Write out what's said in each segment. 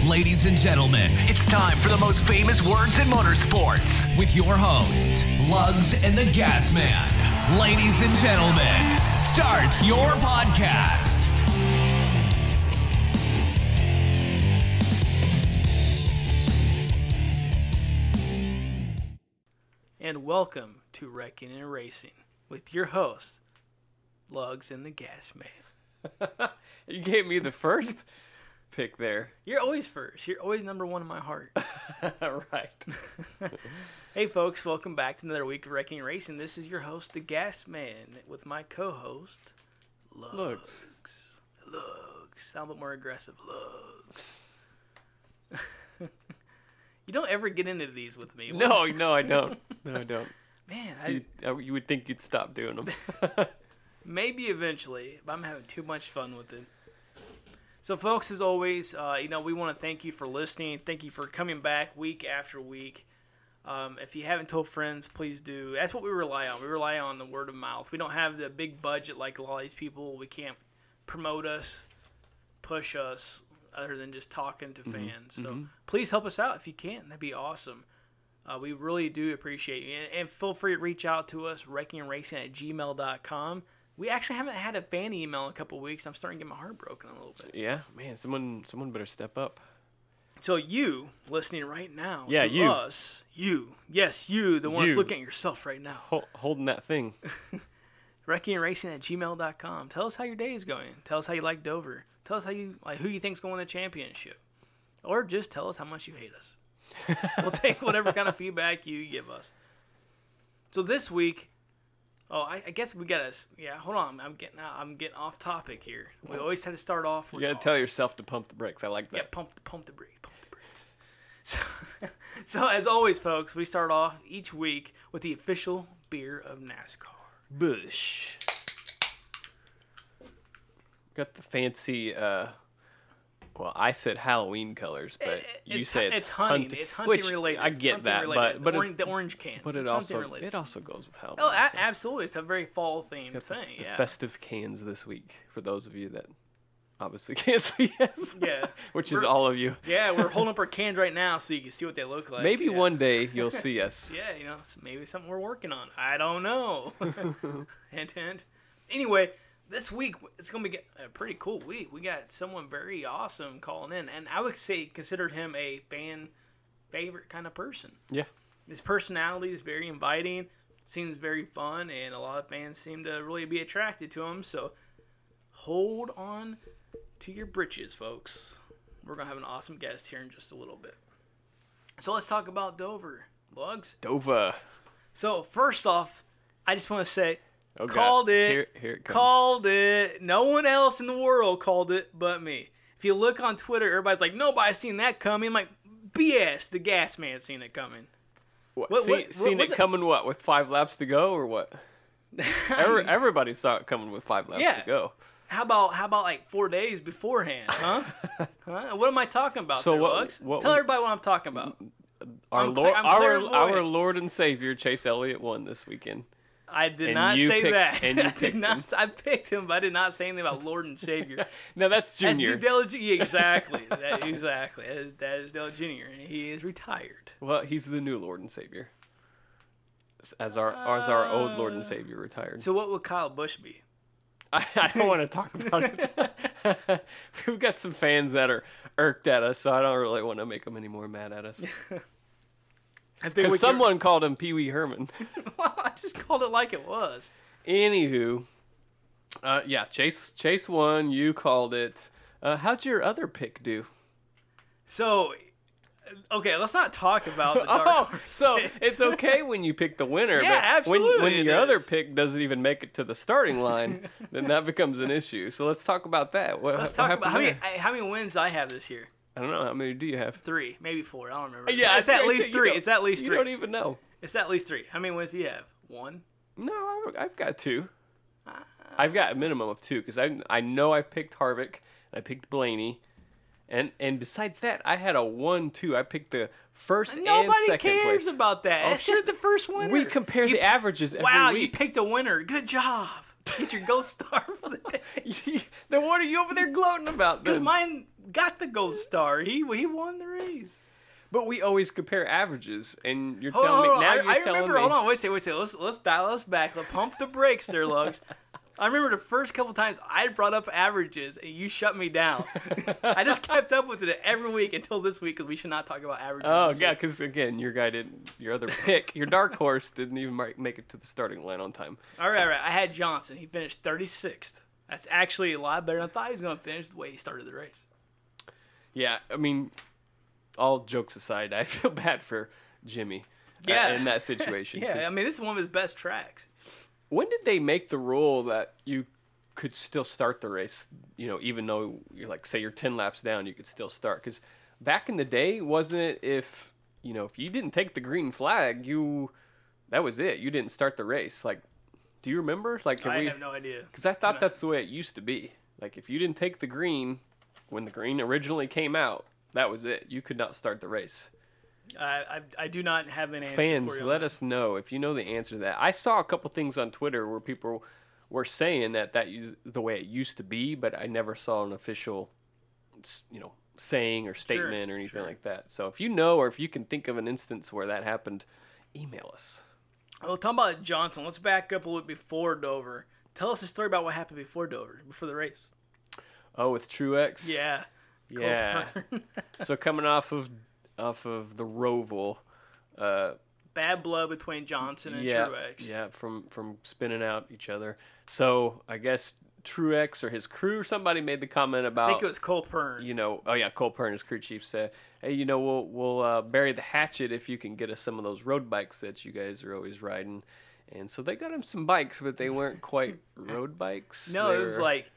Ladies and gentlemen, it's time for the most famous words in motorsports with your host, Lugs and the Gas Man. Ladies and gentlemen, start your podcast. And welcome to Wrecking and Racing with your host, Lugs and the Gas Man. You gave me the first pick there. You're always first. You're always number one in my heart. Right. Hey, folks. Welcome back to another week of Wrecking and Racing. This is your host, the Gas Man, with my co-host, Lugs. Sound a bit more aggressive. Lugs. You don't ever get into these with me. No, I don't. No, I don't. Man, you would think you'd stop doing them. Maybe eventually, but I'm having too much fun with it. So, folks, as always, we want to thank you for listening. Thank you for coming back week after week. If you haven't told friends, please do. That's what we rely on. We rely on the word of mouth. We don't have the big budget like a lot of these people. We can't promote us, push us, other than just talking to fans. So please help us out if you can. That'd be awesome. We really do appreciate you. And feel free to reach out to us, wreckingracing@gmail.com. We actually haven't had a fan email in a couple of weeks. I'm starting to get my heart broken a little bit. Yeah, man, someone better step up. So you, listening right now yeah, to you. us, you, the one that's looking at yourself right now. Holding that thing. wreckingracing@gmail.com. Tell us how your day is going. Tell us how you like Dover. Tell us who you think's going to the championship. Or just tell us how much you hate us. We'll take whatever kind of feedback you give us. So this week, I guess we got to. Yeah, hold on. I'm getting off topic here. We always have to start off with. You got to tell yourself to pump the brakes. I like that. Yeah, pump the brakes. So as always, folks, we start off each week with the official beer of NASCAR. Busch. Got the fancy. Well, I said Halloween colors, but you say it's hunting. It's hunting related. I get that, but the orange cans. But it also goes with Halloween. Oh, absolutely! It's a very fall themed thing. The festive cans this week for those of you that obviously can't see us. Yeah, which is all of you. Yeah, we're holding up our cans right now so you can see what they look like. Maybe one day you'll see us. Yeah, maybe something we're working on. I don't know. Hint, hint. Anyway. This week, it's going to be a pretty cool week. We got someone very awesome calling in, and I would say considered him a fan favorite kind of person. Yeah. His personality is very inviting, seems very fun, and a lot of fans seem to really be attracted to him. So hold on to your britches, folks. We're going to have an awesome guest here in just a little bit. So let's talk about Dover. Lugs? Dover. So first off, I just want to say, oh, called it. Here it comes. Called it. No one else in the world called it but me. If you look on Twitter, everybody's like, nobody's seen that coming. I'm like, BS. The Gas Man seen it coming. Seen it coming what? With 5 laps to go or what? Everybody saw it coming with 5 laps to go. How about like 4 days beforehand, huh? What am I talking about so there, Lugs? Tell everybody what I'm talking about. Our Lord and Savior, Chase Elliott, won this weekend. I did not say that. And you I did not. I picked him, but I did not say anything about Lord and Savior. No, that's Junior. Exactly. Exactly. That is Dale Junior, and he is retired. Well, he's the new Lord and Savior. As our old Lord and Savior retired. So what would Kyle Busch be? I don't want to talk about it. We've got some fans that are irked at us, so I don't really want to make them any more mad at us. Because someone called him Pee Wee Herman. Well, I just called it like it was. Anywho, Chase won. You called it. How'd your other pick do? So, okay, let's not talk about the dark horse so pick. It's okay when you pick the winner. Yeah, but absolutely. When your other pick doesn't even make it to the starting line, then that becomes an issue. So let's talk about that. Let's talk about how many wins I have this year. I don't know. How many do you have? 3, maybe 4. I don't remember. Yeah, it's at least 3. It's at least 3. You don't even know. It's at least 3. How many wins do you have? 1? No, I've got 2. I've got a minimum of 2 because I know I picked Harvick and I picked Blaney, and besides that, I had a 1-2. I picked the first and second place. Nobody cares about that. It's just the first winner. We compare the averages every week. Wow, you picked a winner. Good job. Get your gold star for the day. Then what are you over there gloating about? Because mine got the gold star. He won the race. But we always compare averages, and you're Hold telling on. me now. You're telling remember. me. Hold on. Wait a second. Let's dial us back. Let's pump the brakes there, Lugs. I remember the first couple times I brought up averages, and you shut me down. I just kept up with it every week until this week, because we should not talk about averages. Oh yeah, because again, your guy didn't. Your other pick, your dark horse, didn't even make it to the starting line on time. All right. I had Johnson. He finished 36th. That's actually a lot better than I thought he was going to finish the way he started the race. Yeah, I mean, all jokes aside, I feel bad for Jimmy. In that situation. Yeah, I mean, this is one of his best tracks. When did they make the rule that you could still start the race? Even though you're like, say you're 10 laps down, you could still start. Because back in the day, wasn't it if you didn't take the green flag, that was it. You didn't start the race. Like, do you remember? Like, I have no idea. Because I thought that's the way it used to be. Like, if you didn't take the green when the green originally came out, that was it. You could not start the race. I do not have an answer Fans, for you. let us know if you know the answer to that. I saw a couple things on Twitter where people were saying that is the way it used to be, but I never saw an official, saying or statement or anything like that. So if you know, or if you can think of an instance where that happened, email us. Oh, talking about Johnson, let's back up a little bit before Dover. Tell us a story about what happened before Dover, before the race. Oh, with Truex? Yeah. Yeah. So coming off of the Roval, bad blood between Johnson and Truex. Yeah, from spinning out each other. So I guess Truex or his crew, somebody made the comment about. I think it was Cole Pearn. Cole Pearn, his crew chief, said, "Hey, we'll bury the hatchet if you can get us some of those road bikes that you guys are always riding." And so they got him some bikes, but they weren't quite road bikes. No, it was like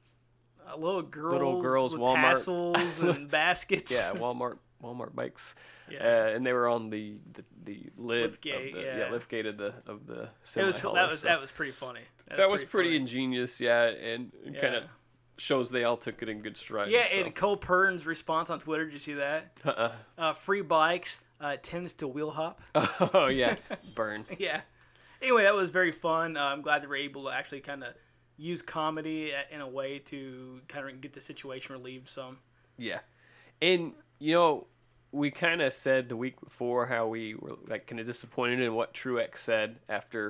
little girls with Walmart tassels and baskets. Yeah, Walmart bikes. Yeah. And they were on the liftgate. Liftgate of the semi. That was pretty funny. That was pretty ingenious, and kind of shows they all took it in good stride. Yeah, and Cole Pearn's response on Twitter, did you see that? Free bikes tends to wheel hop. Oh yeah, burn. Yeah. Anyway, that was very fun. I'm glad they were able to actually kind of use comedy in a way to kind of get the situation relieved some. Yeah, and we kind of said the week before how we were like kind of disappointed in what Truex said after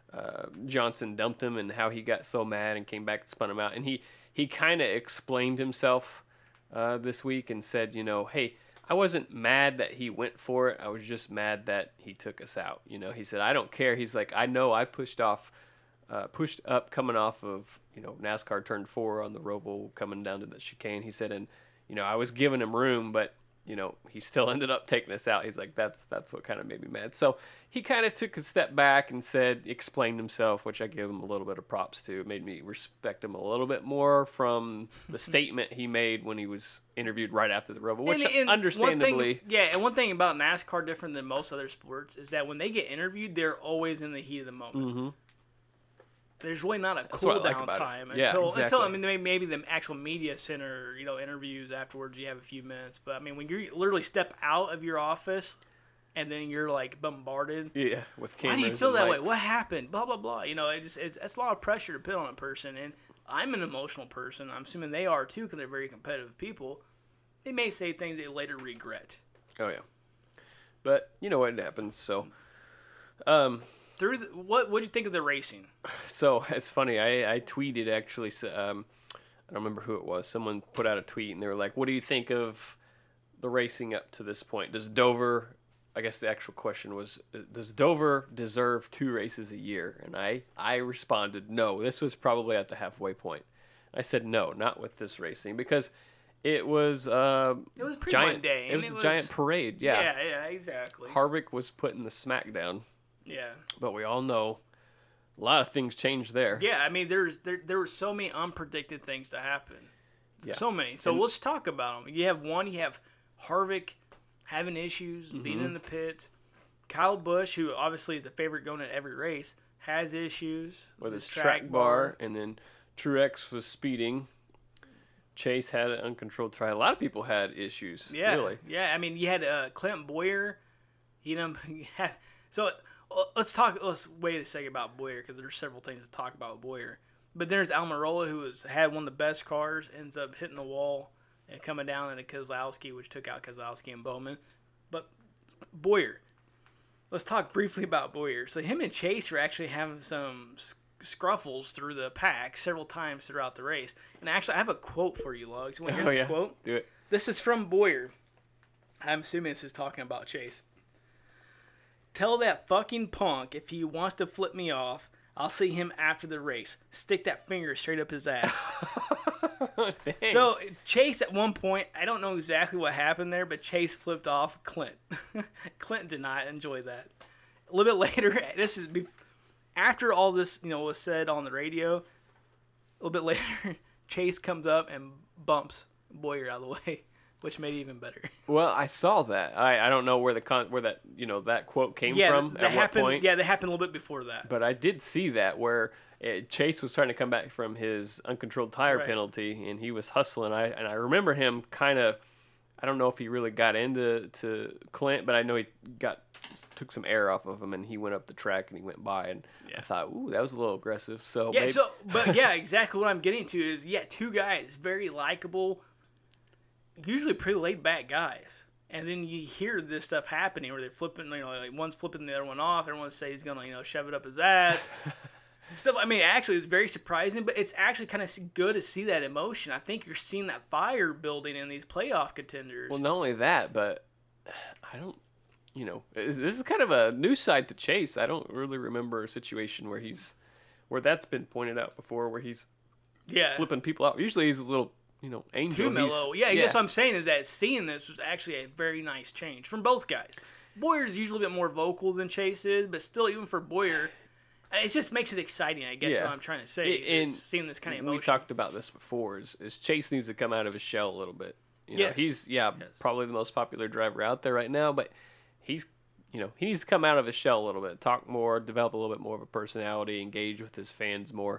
Johnson dumped him and how he got so mad and came back and spun him out. And he kind of explained himself this week and said, hey, I wasn't mad that he went for it. I was just mad that he took us out. He said, I don't care. He's like, I know I pushed up coming off of, NASCAR turn 4 on the Roval coming down to the chicane. He said, and, I was giving him room, but he still ended up taking us out. He's like, that's what kind of made me mad. So he kind of took a step back and explained himself, which I give him a little bit of props to. It made me respect him a little bit more from the statement he made when he was interviewed right after the Roval, which understandably. And one thing about NASCAR different than most other sports is that when they get interviewed, they're always in the heat of the moment. Mm-hmm. There's really not a cool down time until maybe the actual media center, interviews afterwards. You have a few minutes, but I mean, when you literally step out of your office and then you're like bombarded. Yeah, with cameras. Why do you feel that way? Lights. What happened? Blah blah blah. It's a lot of pressure to put on a person, and I'm an emotional person. I'm assuming they are too because they're very competitive people. They may say things they later regret. Oh yeah, but what happens. So, what'd you think of the racing? So it's funny. I tweeted actually. I don't remember who it was. Someone put out a tweet and they were like, "What do you think of the racing up to this point? Does Dover?" I guess the actual question was, "Does Dover deserve 2 races a year?" And I responded, "No. This was probably at the halfway point." I said, "No, not with this racing because it was pretty giant, mundane. It was a giant parade. Yeah. Yeah, exactly. Harvick was putting the smack down. Yeah. But we all know a lot of things changed there. Yeah, I mean, there were so many unpredicted things to happen. Yeah. So many. So let's talk about them. You have Harvick having issues, being in the pits. Kyle Busch, who obviously is the favorite going to every race, has issues with his track bar. And then Truex was speeding. Chase had an uncontrolled try. A lot of people had issues. Yeah, really. Yeah. I mean, you had Clint Bowyer. So let's wait a second about Bowyer because there's several things to talk about with Bowyer. But there's Almirola, who had one of the best cars, ends up hitting the wall. and coming down into Keselowski, which took out Keselowski and Bowman. But Bowyer, let's talk briefly about Bowyer. So him and Chase were actually having some scruffles through the pack several times throughout the race. And actually, I have a quote for you, Lugs. You want to hear this quote? Do it. This is from Bowyer. I'm assuming this is talking about Chase. Tell that fucking punk if he wants to flip me off, I'll see him after the race. Stick that finger straight up his ass. So Chase at one point, I don't know exactly what happened there, but Chase flipped off Clint. Clint did not enjoy that. A little bit later, this is after all this, was said on the radio. A little bit later, Chase comes up and bumps Bowyer out of the way, which made it even better. Well, I saw that. I don't know where that that quote came from at what point. Yeah, that happened a little bit before that. But I did see that where Chase was trying to come back from his uncontrolled tire penalty, and he was hustling. I remember him kind of. I don't know if he really got into Clint, but I know he took some air off of him, and he went up the track and he went by, and I thought, ooh, that was a little aggressive. So exactly what I'm getting to is two guys, very likable, usually pretty laid back guys, and then you hear this stuff happening where they're flipping, like one's flipping the other one off, everyone says he's gonna shove it up his ass. Stuff. I mean, actually, it's very surprising, but it's actually kind of good to see that emotion. I think you're seeing that fire building in these playoff contenders. Well, not only that, but I don't. This is kind of a new side to Chase. I don't really remember a situation where that's been pointed out before, where he's flipping people out. Usually, he's a little angel. Too mellow. Yeah, that's what I'm saying is that seeing this was actually a very nice change from both guys. Bowyer's usually a bit more vocal than Chase is, but still, even for Bowyer. It just makes it exciting, I guess, what I'm trying to say. And seeing this kind of emotion. We talked about this before, is Chase needs to come out of his shell a little bit. He's probably the most popular driver out there right now, but he's he needs to come out of his shell a little bit, talk more, develop a little bit more of a personality, engage with his fans more.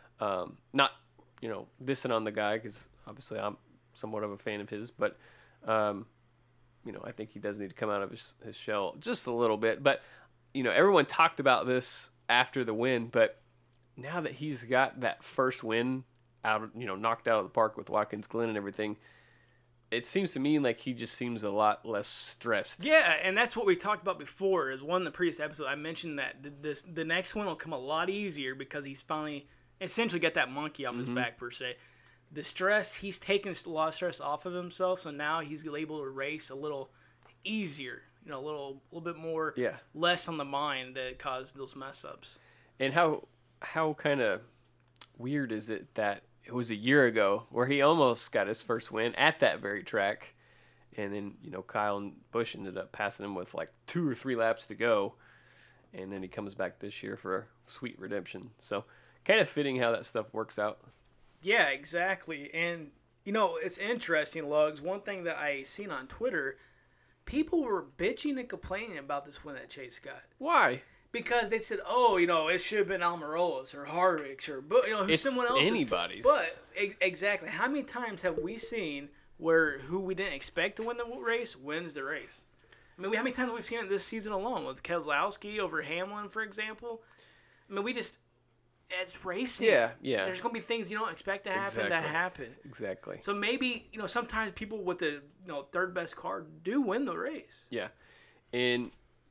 Not, dissing on the guy, because obviously I'm somewhat of a fan of his, but, I think he does need to come out of his shell just a little bit. But, everyone talked about this after the win, but now that he's got that first win knocked out of the park with Watkins Glen and everything, it seems to me like he just seems a lot less stressed. Yeah, and that's what we talked about before. Is one of the previous episodes I mentioned that the next one will come a lot easier because he's finally essentially got that monkey off his back per se. The stress, he's taken a lot of stress off of himself, so now he's able to race a little easier. A little bit more, less on the mind that caused those mess ups. And how kind of weird is it that it was a year ago where he almost got his first win at that very track, and then Kyle and Busch ended up passing him with like 2 or 3 laps to go, and then he comes back this year for a sweet redemption. So kind of fitting how that stuff works out. Yeah, exactly. And it's interesting, Lugs. One thing that I seen on Twitter. People were bitching and complaining about this win that Chase got. Why? Because they said, it should have been Almirola's or Harvick's or someone else's. Anybody's. But exactly, how many times have we seen where who we didn't expect to win the race wins the race? I mean, how many times have we seen it this season alone with Keselowski over Hamlin, for example? I mean, it's racing. Yeah. There's going to be things you don't expect to happen that happen. Exactly. So maybe, sometimes people with the third best car do win the race. Yeah. And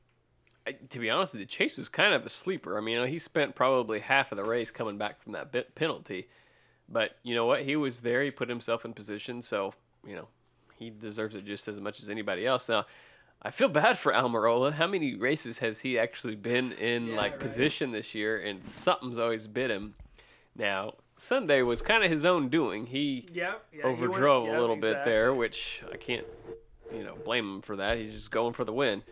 to be honest with you, Chase was kind of a sleeper. I mean, he spent probably half of the race coming back from that penalty. But you know what? He was there. He put himself in position. So, he deserves it just as much as anybody else. Now, I feel bad for Almirola. How many races has he actually been in position this year? And something's always bit him. Now, Sunday was kind of his own doing. He overdrove a little bit there, which I can't, blame him for that. He's just going for the win.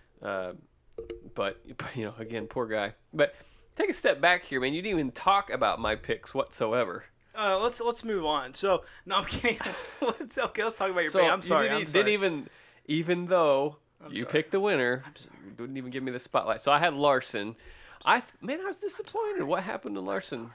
But again, poor guy. But take a step back here, man. You didn't even talk about my picks whatsoever. Let's move on. So, no, I'm kidding. Let's talk about your pick. I'm sorry. Even though you picked the winner, you didn't even give me the spotlight. So I had Larson. I was disappointed. What happened to Larson?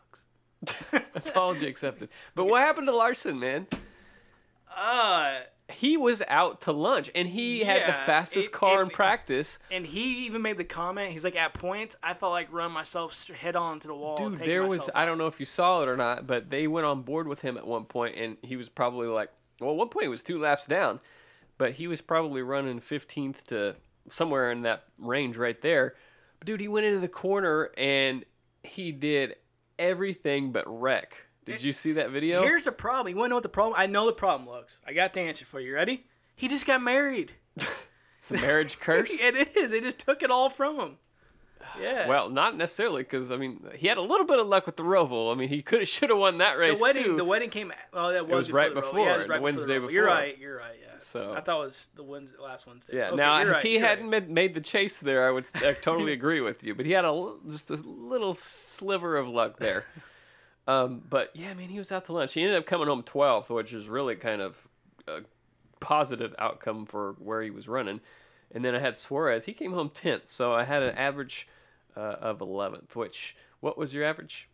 I'm sorry, Lugs. Apology accepted. But what happened to Larson, man? he was out to lunch, and he had the fastest car in practice. And he even made the comment. He's like, at points, I felt like running myself head on to the wall. Dude, there was, I don't know if you saw it or not, but they went on board with him at one point, and he was probably like, well, at one point he was 2 laps down, but he was probably running 15th to somewhere in that range right there. But dude, he went into the corner, and he did everything but wreck. Did you see that video? Here's the problem. You want to know what the problem? I know the problem, Lugs. I got the answer for you. Ready? He just got married. It's a marriage curse? It is. They just took it all from him. Yeah. Well, not necessarily, because, I mean, he had a little bit of luck with the Roval. I mean, he should have won that race, The wedding came... Oh, that was right before. Yeah, it was right the Wednesday before. You're right, yeah. So, I thought it was the last Wednesday. Yeah, okay, now, if right, he hadn't made the chase there, I would totally agree with you. But he had just a little sliver of luck there. But, yeah, man, he was out to lunch. He ended up coming home 12th, which is really kind of a positive outcome for where he was running. And then I had Suarez. He came home 10th, so I had an average of 11th, what was your average?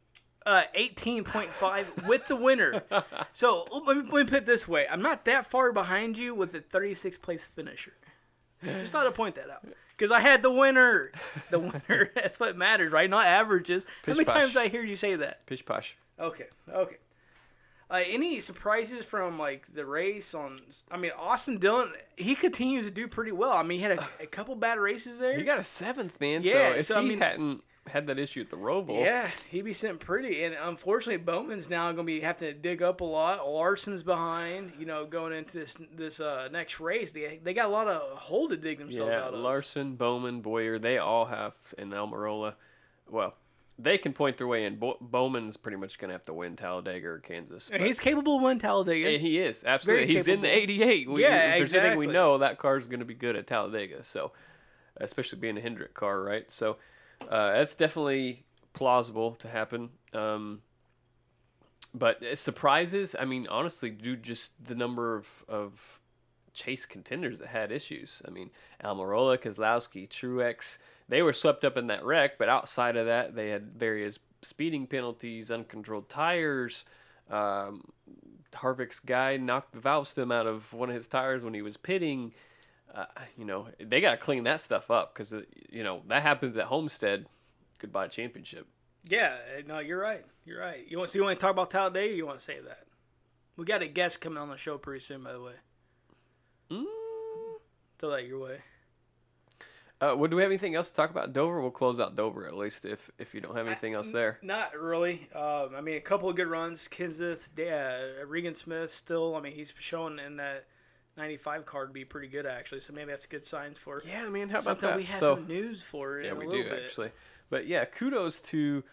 18.5 with the winner. So, let me put it this way. I'm not that far behind you with the 36th place finisher. Just thought I'd point that out. Because I had the winner. The winner, that's what matters, right? Not averages. How many times I hear you say that? Pish posh. Okay. Any surprises from, like, the race on... I mean, Austin Dillon, he continues to do pretty well. I mean, he had a couple bad races there. He got a 7th, man. Yeah, so if he hadn't had that issue at the Roval... Yeah, he'd be sitting pretty. And unfortunately, Bowman's now going to be having to dig up a lot. Larson's behind, going into this next race. They got a lot of hole to dig themselves out of. Larson, Bowman, Boyer, they all have, and Almirola. Well... They can point their way in. Bowman's pretty much going to have to win Talladega or Kansas. He's capable of winning Talladega. And he is, absolutely. He's in the 88. If there's anything we know, that car's going to be good at Talladega. So, especially being a Hendrick car, right? So, that's definitely plausible to happen. But surprises, I mean, honestly, dude, just the number of chase contenders that had issues. I mean, Almirola, Keselowski, Truex, they were swept up in that wreck, but outside of that, they had various speeding penalties, uncontrolled tires. Harvick's guy knocked the valve stem out of one of his tires when he was pitting. They got to clean that stuff up because, that happens at Homestead. Goodbye championship. Yeah, no, you're right. You want to talk about Talladega or you want to save that? We got a guest coming on the show pretty soon, by the way. Throw that your way. Do we have anything else to talk about Dover? We'll close out Dover at least if you don't have anything else there. Not really. I mean, a couple of good runs. Kenseth, Regan Smith still. I mean, he's showing in that 95 card to be pretty good actually. So maybe that's a good sign for. Yeah, I mean, how about something that? We have some news for. Yeah, we do bit. Actually. But yeah, kudos to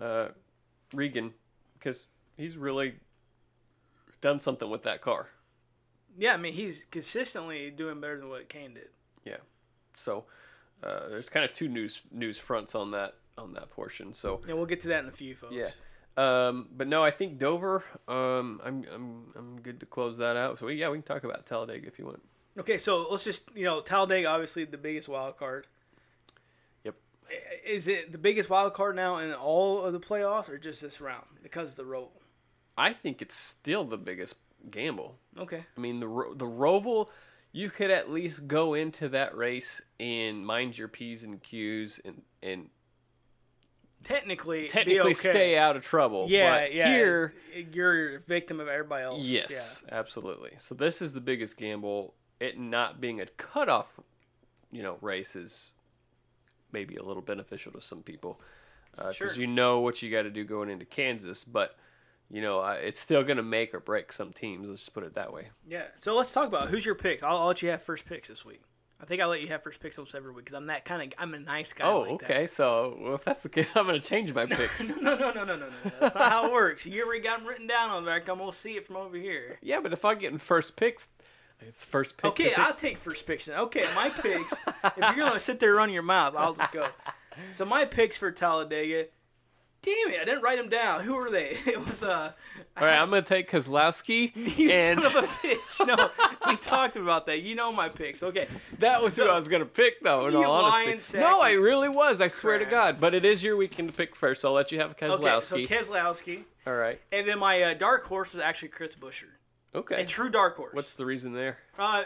Regan because he's really done something with that car. Yeah, I mean, he's consistently doing better than what Kane did. Yeah. So. There's kind of two news fronts on that portion. So yeah, we'll get to that in a few, folks. Yeah, but no, I think Dover. I'm good to close that out. So we can talk about Talladega if you want. Okay, so let's just Talladega, obviously the biggest wild card. Yep. Is it the biggest wild card now in all of the playoffs, or just this round because of the Roval? I think it's still the biggest gamble. Okay. I mean the Roval. You could at least go into that race and mind your P's and Q's and technically be okay. Stay out of trouble. Yeah, but here you're a victim of everybody else. Yes, absolutely. So this is the biggest gamble. It not being a cutoff, race is maybe a little beneficial to some people because you know what you got to do going into Kansas, but. It's still going to make or break some teams. Let's just put it that way. Yeah. So let's talk about who's your picks. I'll let you have first picks this week. I think I'll let you have first picks almost every week because I'm a nice guy. Oh, like okay. That. So if that's the case, I'm going to change my picks. No. That's not how it works. You already got them written down on there. Come, we'll see it from over here. Yeah, but if I'm getting first picks, it's first pick. Okay, I'll take first picks then. Okay, my picks. If you're going to sit there running your mouth, I'll just go. So my picks for Talladega. Damn it, I didn't write them down. Who were they? It was, All right, I'm going to take Keselowski. You son of a bitch. No, we talked about that. You know my picks. Okay. That was who I was going to pick, though, in all honesty. No, I really was. I swear to God. But it is your weekend to pick first, so I'll let you have Keselowski. Okay, so Keselowski. All right. And then my dark horse was actually Chris Buescher. Okay. A true dark horse. What's the reason there?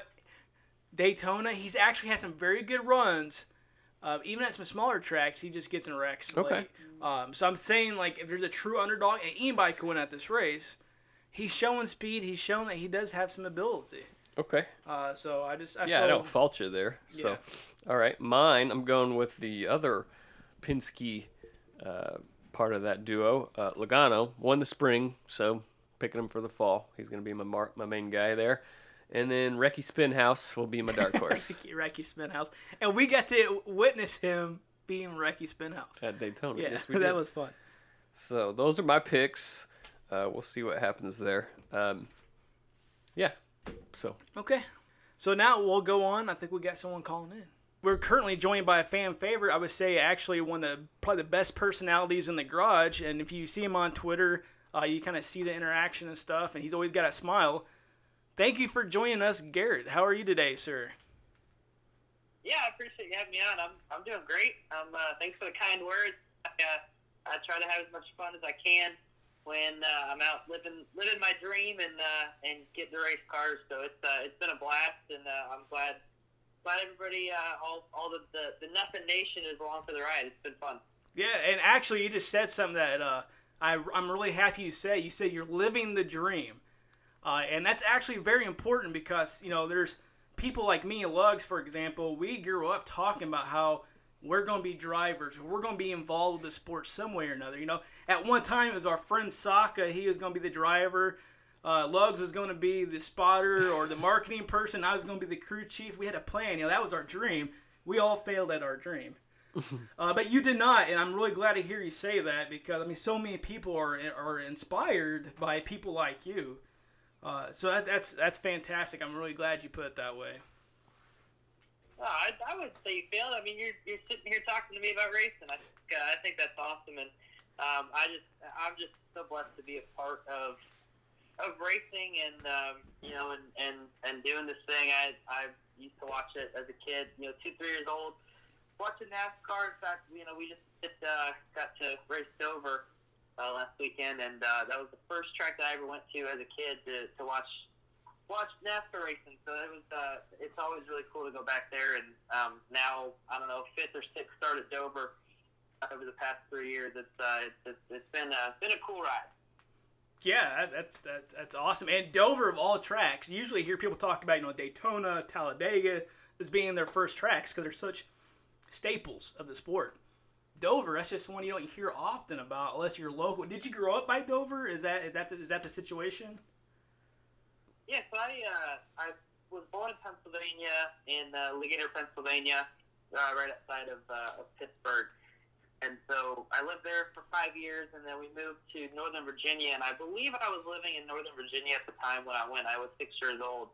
Daytona, he's actually had some very good runs. Even at some smaller tracks, he just gets in wrecks. Okay. So I'm saying, like, if there's a true underdog, and anybody could win at this race, he's showing speed. He's shown that he does have some ability. Okay. So I I don't fault you there. Yeah. So, all right. Mine, I'm going with the other Penske part of that duo. Logano won the spring, so picking him for the fall. He's going to be my main guy there. And then Recky Spinhouse will be my dark horse. Recky Spinhouse. And we got to witness him being Recky Spinhouse. At Daytona. Yeah, Yes, we did. that was fun. So those are my picks. We'll see what happens there. Yeah. So. Okay. So now we'll go on. I think we got someone calling in. We're currently joined by a fan favorite. I would say actually one of probably the best personalities in the garage. And if you see him on Twitter, you kind of see the interaction and stuff. And he's always got a smile. Thank you for joining us, Garrett. How are you today, sir? Yeah, I appreciate you having me on. I'm doing great. Thanks for the kind words. I try to have as much fun as I can when I'm out living my dream and getting to race cars. So it's been a blast, and I'm glad everybody, all the Nothing Nation is along for the ride. It's been fun. Yeah, and actually, you just said something that I'm really happy you said. You said you're living the dream. And that's actually very important because, there's people like me and Lugs, for example, we grew up talking about how we're going to be drivers. We're going to be involved with the sport some way or another. At one time, it was our friend Saka. He was going to be the driver. Lugs was going to be the spotter or the marketing person. I was going to be the crew chief. We had a plan. That was our dream. We all failed at our dream. But you did not, and I'm really glad to hear you say that because, so many people are inspired by people like you. So that's fantastic. I'm really glad you put it that way. I wouldn't say you failed. You're sitting here talking to me about racing. I think that's awesome, and I'm just so blessed to be a part of racing and and doing this thing. I used to watch it as a kid. 2-3 years old, watching NASCAR. In fact, we just got to race Dover last weekend, and that was the first track that I ever went to as a kid to watch NASCAR racing. So it's always really cool to go back there. And now, I don't know, 5th or 6th start at Dover over the past 3 years. It's been a cool ride. Yeah, that's awesome. And Dover, of all tracks, you usually hear people talk about Daytona, Talladega as being their first tracks because they're such staples of the sport. Dover, that's just one you don't hear often about unless you're local. Did you grow up by Dover? Is that the situation? Yes, I was born in Pennsylvania, in Ligonier, Pennsylvania, right outside of Pittsburgh. And so I lived there for 5 years, and then we moved to Northern Virginia. And I believe I was living in Northern Virginia at the time when I went. I was 6 years old.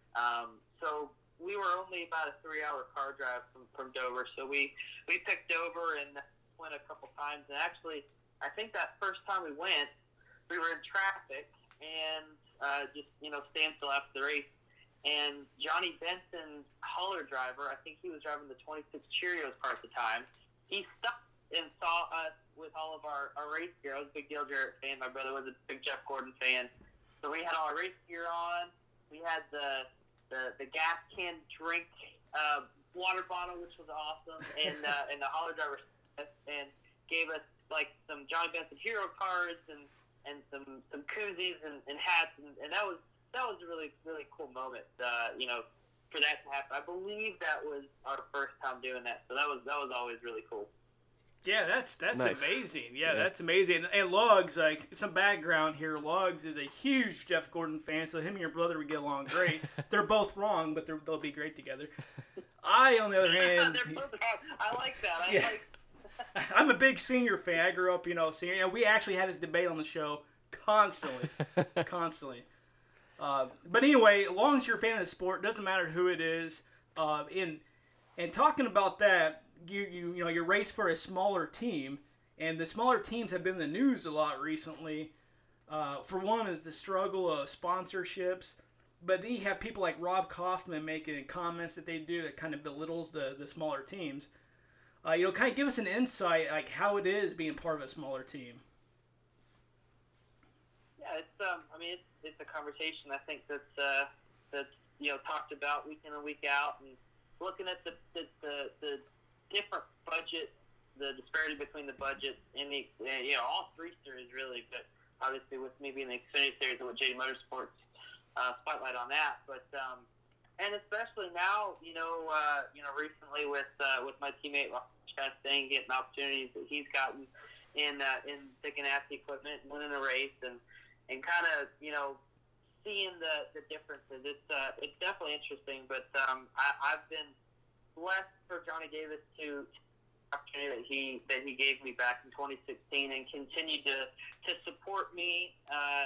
So we were only about a 3-hour car drive from Dover. So we picked Dover and went a couple times. And actually, I think that first time we went, we were in traffic and just stand still after the race. And Johnny Benson's hauler driver, I think he was driving the 26 Cheerios car at the time, he stopped and saw us with all of our race gear. I was a big Dale Jarrett fan. My brother was a big Jeff Gordon fan. So we had all our race gear on. We had the gas can drink water bottle, which was awesome, and the hauler driver and gave us like some Johnny Benson hero cards and some koozies and hats, and that was a really, really cool moment. For that to happen. I believe that was our first time doing that, so that was always really cool. Yeah, that's Nice. amazing. Yeah, that's amazing. And Lugs, like some background here, Lugs is a huge Jeff Gordon fan, so him and your brother would get along great. They're both wrong, but they'll be great together. I, on the other hand, They're both wrong. I like that. I'm a big Senior fan. I grew up, Senior. And we actually had this debate on the show constantly. But anyway, as long as you're a fan of the sport, doesn't matter who it is. And talking about that, you race for a smaller team, and the smaller teams have been in the news a lot recently. For one is the struggle of sponsorships, but then you have people like Rob Kaufman making comments that they do that kind of belittles the smaller teams. Kind of give us an insight like how it is being part of a smaller team. Yeah, Yeah, it's a conversation I think that's talked about week in and week out, and looking at the different budget, the disparity between the budgets in the all three series really, but obviously with me being the Xfinity series and with JD Motorsports spotlight on that, but and especially now, recently with my teammate Ross Chastain getting opportunities that he's gotten in thick and nasty equipment, winning a race, and kind of seeing the differences. It's definitely interesting, but I've been blessed for Johnny Davis to opportunity that he gave me back in 2016 and continued to support me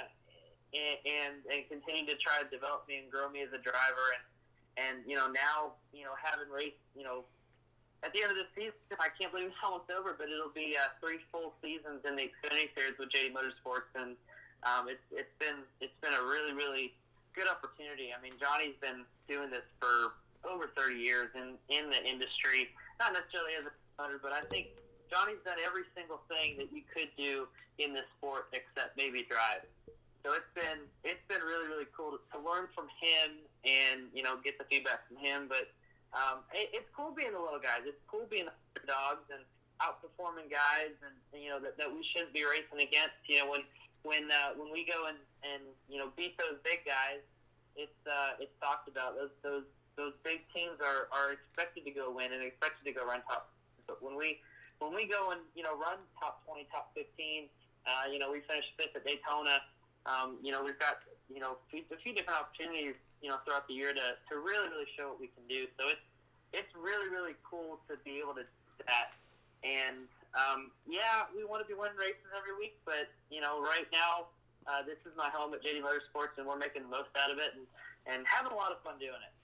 and continue to try to develop me and grow me as a driver, and now having raced at the end of the season, I can't believe it's almost over, but it'll be 3 full seasons in the Xfinity series with JD Motorsports, and it's been a really, really good opportunity. I mean, Johnny's been doing this for over 30 years in the industry, not necessarily as a promoter, but I think Johnny's done every single thing that you could do in this sport except maybe drive. So it's been really, really cool to learn from him and get the feedback from him. But it's cool being the little guys. It's cool being the underdogs and outperforming guys, and that we shouldn't be racing against. When we go and beat those big guys, it's talked about. Those big teams are expected to go win and expected to go run top. But when we go and run top 20, top 15, we finished 5th at Daytona. We've got a few different opportunities throughout the year to really, really show what we can do. So it's really, really cool to be able to do that. And we want to be winning races every week, but right now this is my home at JD Motorsports, and we're making the most out of it and having a lot of fun doing it.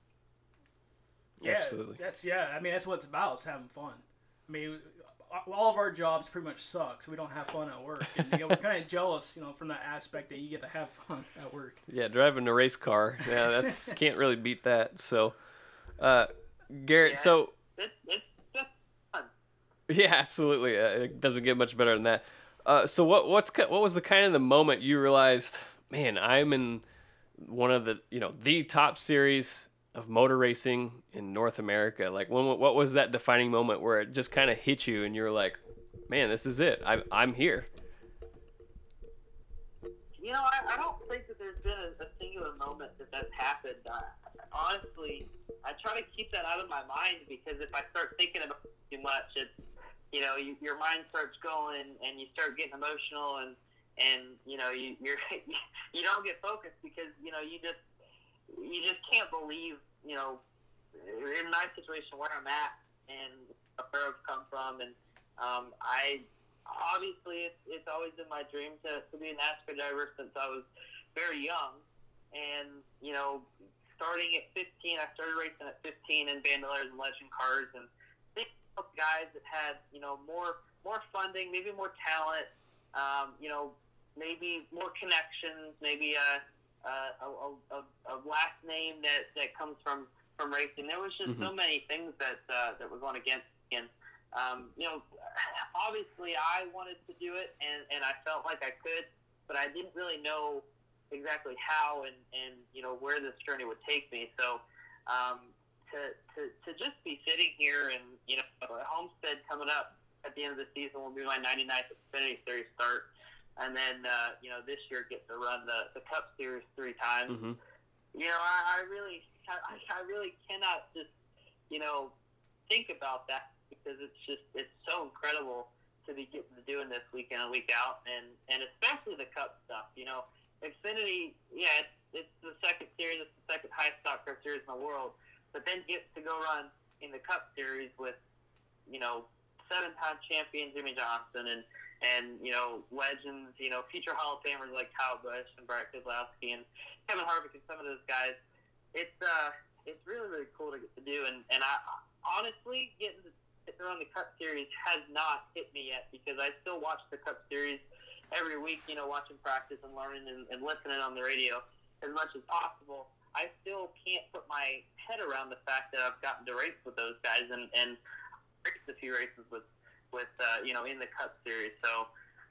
Yeah, absolutely. That's what it's about, is having fun. I mean, all of our jobs pretty much suck, so we don't have fun at work. And we're kind of jealous, from that aspect that you get to have fun at work. Yeah, driving a race car, that's can't really beat that. So, Garrett, so it's just fun. Yeah, absolutely. It doesn't get much better than that. So what was the kind of the moment you realized, man, I'm in one of the top series of motor racing in North America? Like, what was that defining moment where it just kind of hit you and you were like, man, this is it. I'm here. I don't think that there's been a singular moment that's happened. Honestly, I try to keep that out of my mind, because if I start thinking about it too much, it's your mind starts going and you start getting emotional and you don't get focused, because you just can't believe in my situation where I'm at and where I've come from, and I obviously it's always been my dream to be a NASCAR driver since I was very young, and starting at 15, I started racing at 15 in Bandoliers and Legend cars, and guys that had more funding, maybe more talent, maybe more connections, maybe a last name that comes from racing. There was just so many things that were going against me. And obviously I wanted to do it, and I felt like I could, but I didn't really know exactly how and where this journey would take me. So to just be sitting here and Homestead coming up at the end of the season will be my 99th Xfinity Series start, and then this year get to run the Cup Series 3 times. I really cannot just think about that, because it's so incredible to be getting to doing this week in and week out, and especially the Cup stuff. Xfinity, it's the second series, it's the second highest stock car series in the world, but then get to go run in the Cup Series with 7-time champion Jimmy Johnson and legends, future Hall of Famers like Kyle Busch and Brad Keselowski and Kevin Harvick and some of those guys. It's really, really cool to get to do, and I honestly getting to run the Cup Series has not hit me yet, because I still watch the Cup Series every week, watching practice and learning and listening on the radio as much as possible. I still can't put my head around the fact that I've gotten to race with those guys and raced a few races with in the Cup Series. So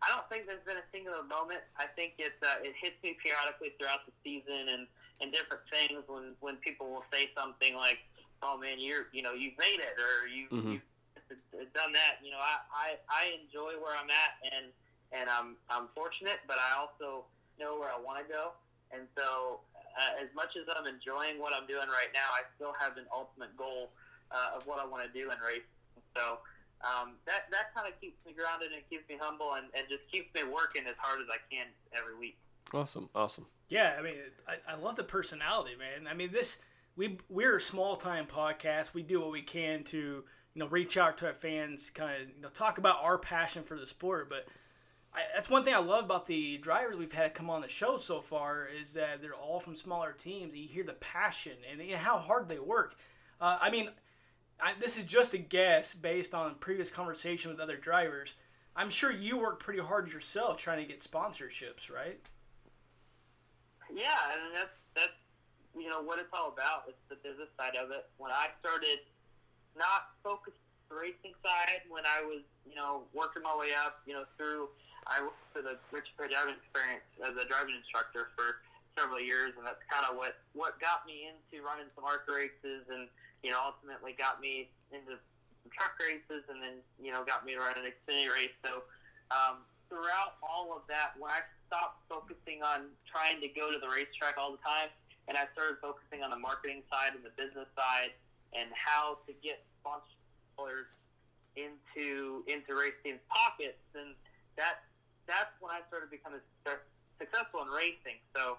I don't think there's been a singular moment. I think it hits me periodically throughout the season and different things when people will say something like, "Oh man, you've made it," or you've done that. I enjoy where I'm at, and I'm fortunate, but I also know where I want to go. And so, as much as I'm enjoying what I'm doing right now, I still have an ultimate goal of what I want to do in racing. So. That kind of keeps me grounded and keeps me humble and just keeps me working as hard as I can every week. Awesome. Yeah, I mean, I love the personality, man. I mean, we're a small time podcast. We do what we can to reach out to our fans, kind of talk about our passion for the sport. But that's one thing I love about the drivers we've had come on the show so far is that they're all from smaller teams. And you hear the passion and how hard they work. This is just a guess based on previous conversation with other drivers. I'm sure you work pretty hard yourself trying to get sponsorships, right? Yeah, and that's what it's all about. It's the business side of it. When I started not focused on the racing side, when I was working my way up, I worked for the Richard Perry Driving Experience as a driving instructor for several years, and that's kind of what got me into running some ARCA races and ultimately got me into some truck races and then, got me to run an Xfinity race. So throughout all of that, when I stopped focusing on trying to go to the racetrack all the time and I started focusing on the marketing side and the business side and how to get sponsors into race teams' pockets, then that's when I started becoming successful in racing. So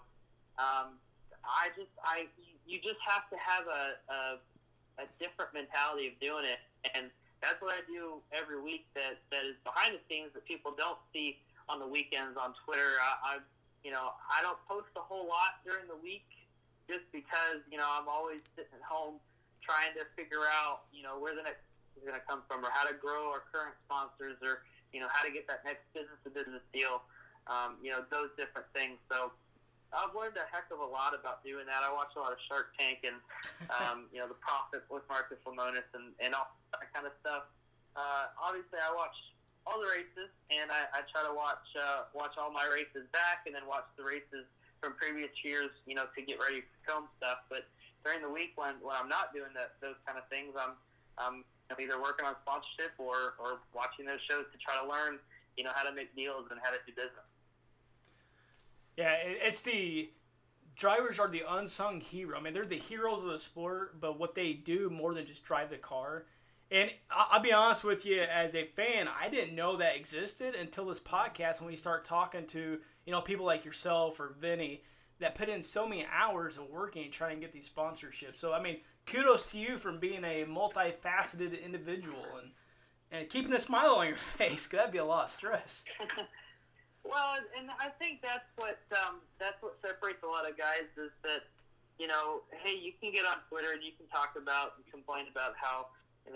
you just have to have a different mentality of doing it, and that's what I do every week. That is behind the scenes that people don't see on the weekends on Twitter. I don't post a whole lot during the week just because I'm always sitting at home trying to figure out where the next is going to come from, or how to grow our current sponsors, or how to get that next business-to-business deal. Those different things. So I've learned a heck of a lot about doing that. I watch a lot of Shark Tank and, The Profit with Marcus Lemonis and all that kind of stuff. Obviously, I watch all the races, and I try to watch all my races back and then watch the races from previous years, to get ready for film stuff. But during the week when I'm not doing those kind of things, I'm either working on sponsorship or watching those shows to try to learn, how to make deals and how to do business. Yeah, it's the drivers are the unsung hero. I mean, they're the heroes of the sport, but what they do more than just drive the car. And I'll be honest with you, as a fan, I didn't know that existed until this podcast when we start talking to, people like yourself or Vinny that put in so many hours of working trying to get these sponsorships. So, I mean, kudos to you for being a multifaceted individual and keeping a smile on your face, because that'd be a lot of stress. Well, and I think that's what separates a lot of guys is that, hey, you can get on Twitter and you can talk about and complain about how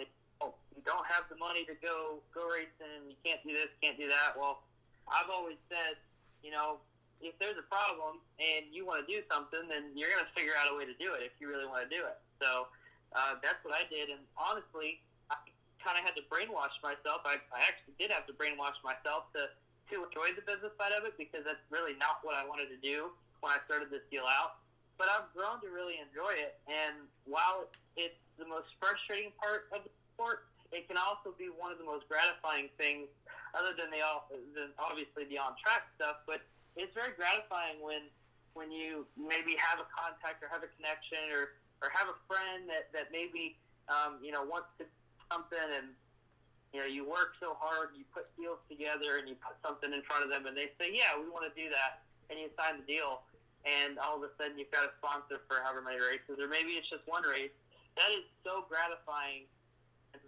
you don't have the money to go racing, you can't do this, can't do that. Well, I've always said, if there's a problem and you want to do something, then you're going to figure out a way to do it if you really want to do it. So that's what I did, and honestly, I kind of had to brainwash myself. I actually did have to brainwash myself to enjoy the business side of it, because that's really not what I wanted to do when I started this deal out. But I've grown to really enjoy it, and while it's the most frustrating part of the sport, it can also be one of the most gratifying things, other than obviously the on-track stuff. But it's very gratifying when you maybe have a contact or have a connection or have a friend that maybe wants to do something, and you work so hard, you put deals together, and you put something in front of them, and they say, yeah, we want to do that, and you sign the deal, and all of a sudden you've got a sponsor for however many races, or maybe it's just one race. That is so gratifying, and,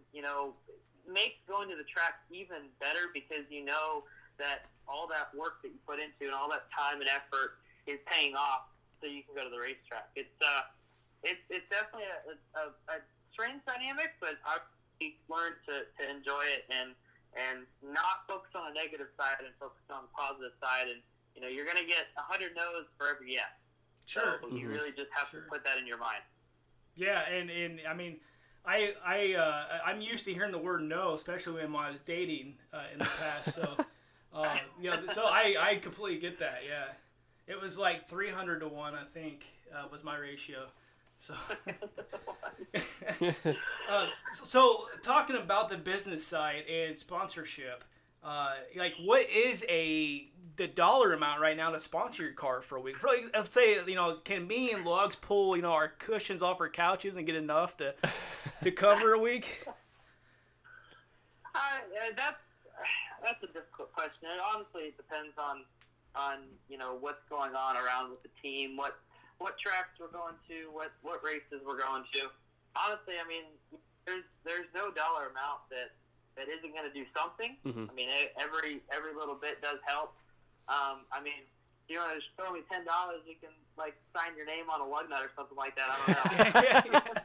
makes going to the track even better, because that all that work that you put into and all that time and effort is paying off, so you can go to the racetrack. It's definitely a strange dynamic, but I've learned to enjoy it and not focus on the negative side and focus on the positive side. And you're going to get 100 no's for every yes. Sure. So you really just have to put that in your mind. Yeah, and I mean, I'm used to hearing the word no, especially when I was dating in the past. So So I completely get that. Yeah, it was like 300 to 1, I think, was my ratio. So, so talking about the business side and sponsorship, like what is the dollar amount right now to sponsor your car for a week? For like, let's say, can me and Lugs pull, our cushions off our couches and get enough to cover a week? That's a difficult question. And honestly, it depends on what's going on around with the team, what tracks we're going to, what races we're going to. Honestly, I mean, there's no dollar amount that isn't going to do something. Mm-hmm. I mean, every little bit does help. I mean, if you want to just throw me $10, you can like sign your name on a lug nut or something like that. I don't know.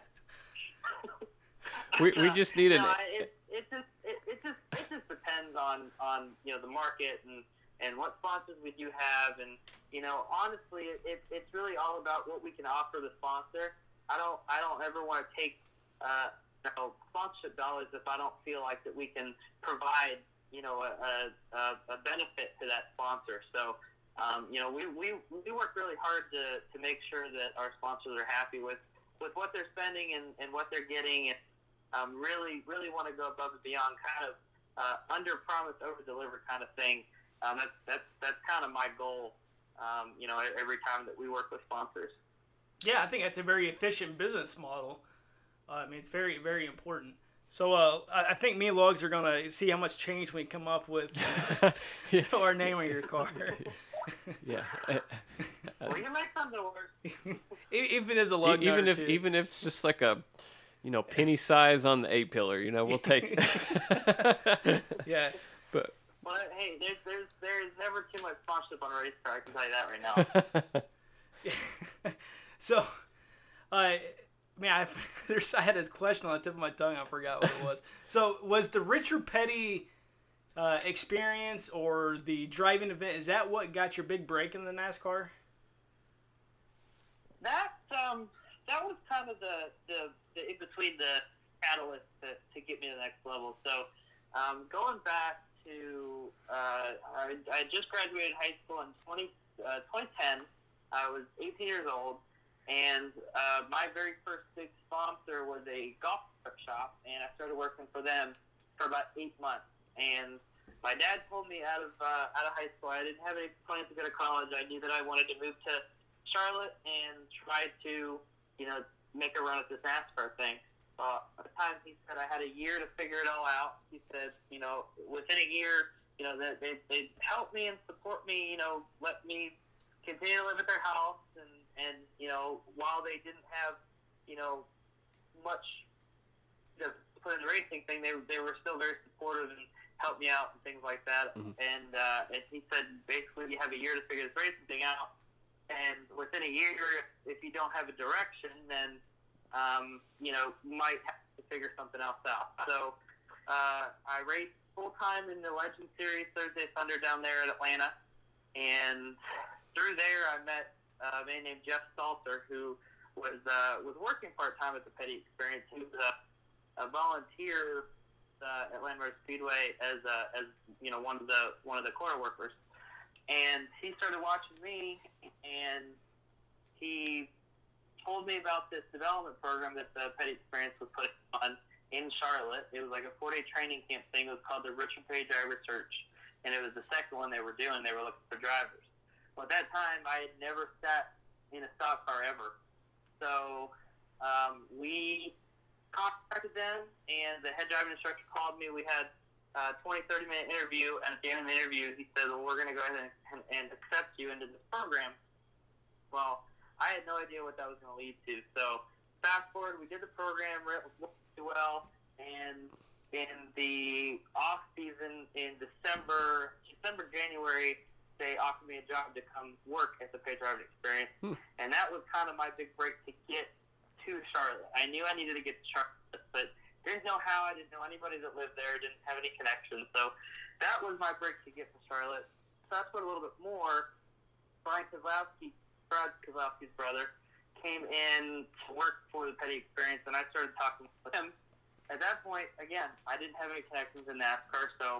we just need It just depends on the market and what sponsors we do have, and honestly it's really all about what we can offer the sponsor. I don't ever want to take sponsorship dollars if I don't feel like that we can provide a benefit to that sponsor. So we work really hard to make sure that our sponsors are happy with what they're spending and what they're getting, and really want to go above and beyond, kind of under promise, over deliver kind of thing. That's kind of my goal, every time that we work with sponsors. Yeah, I think that's a very efficient business model. I mean, it's very, very important. So I think me and Lugs are going to see how much change we come up with our name on your car. Yeah. Well, you make something work. Even as a lug even if it's just like a penny size on the A-pillar, we'll take it. Yeah. But well, hey, there's never too much sponsorship on a race car, I can tell you that right now. So, I had a question on the tip of my tongue. I forgot what it was. So, was the Richard Petty experience or the driving event, is that what got your big break in the NASCAR? That was kind of the in between the catalyst to get me to the next level. So, going back to I just graduated high school in 2010. I was 18 years old, and my very first big sponsor was a golf cart shop, and I started working for them for about 8 months. And my dad pulled me out of high school. I didn't have any plans to go to college. I knew that I wanted to move to Charlotte and try to, make a run at this NASCAR thing. At the time, he said I had a year to figure it all out. He said, within a year, that they'd help me and support me, let me continue to live at their house, and while they didn't have, much to put in the racing thing, they were still very supportive and helped me out and things like that. Mm-hmm. And he said, basically, you have a year to figure this racing thing out, and within a year, if you don't have a direction, then you might have to figure something else out. So I raced full-time in the Legend Series Thursday Thunder down there in Atlanta, and through there I met a man named Jeff Salter, who was working part-time at the Petty Experience. He was a volunteer at Landmark Speedway as one of the corner workers, and he started watching me, and he told me about this development program that the Petty Experience was putting on in Charlotte. It was like a 4-day training camp thing. It was called the Richard Petty Driver Search, and it was the second one they were doing. They were looking for drivers. Well, at that time, I had never sat in a stock car ever. So we contacted them, and the head driving instructor called me. We had a 20-30-minute interview, and at the end of the interview, he said, well, we're going to go ahead and accept you into this program. Well, I had no idea what that was going to lead to. So fast forward, we did the program, it was working well, and in the off season in December, January, they offered me a job to come work at the Petty Driving Experience, and that was kind of my big break to get to Charlotte. I knew I needed to get to Charlotte, but didn't know how. I didn't know anybody that lived there, didn't have any connections. So that was my break to get to Charlotte. Fast forward a little bit more, Brad Kozlowski's brother, came in to work for the Petty Experience, and I started talking with him. At that point, again, I didn't have any connections in NASCAR, so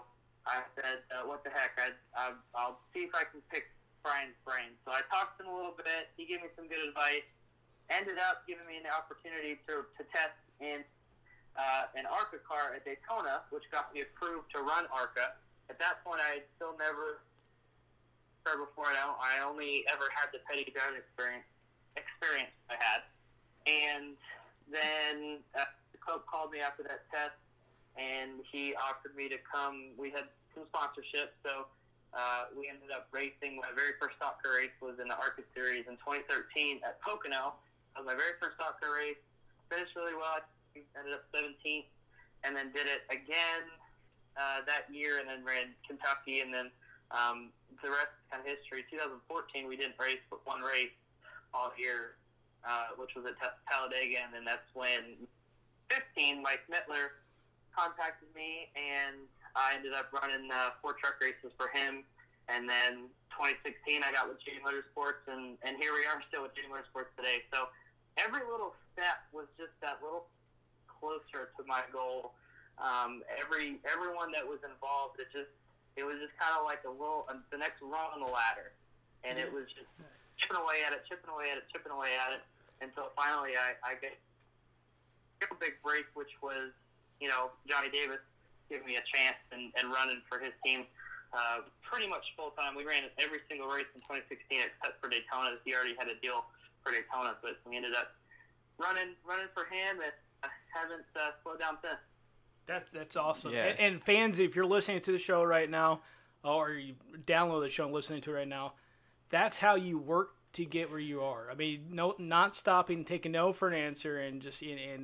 I said, what the heck, I'll see if I can pick Brian's brain. So I talked to him a little bit. He gave me some good advice. Ended up giving me an opportunity to test in an ARCA car at Daytona, which got me approved to run ARCA. At that point, I had still never before. I only ever had the petty driving experience I had. And then the coach called me after that test, and he offered me to come. We had some sponsorship, so we ended up racing. My very first stock car race was in the ARCA Series in 2013 at Pocono. That was my very first stock car race. Finished really well. I ended up 17th, and then did it again that year, and then ran Kentucky, and then the rest is kind of history. 2014, we didn't race but one race all year, which was at Talladega, and then that's when 15, Mike Mittler contacted me, and I ended up running 4 truck races for him. And then 2016, I got with JD Motorsports, and here we are still with JD Motorsports today. So every little step was just that little closer to my goal. Everyone that was involved, it was just kind of like the next rung on the ladder, and it was just chipping away at it, until finally I get a big break, which was, Johnny Davis giving me a chance and running for his team pretty much full time. We ran every single race in 2016 except for Daytona. He already had a deal for Daytona, but we ended up running for him and haven't slowed down since. That's awesome. Yeah. And fans, if you're listening to the show right now, or you download the show and listening to it right now, that's how you work to get where you are. I mean, not stopping, taking no for an answer, and just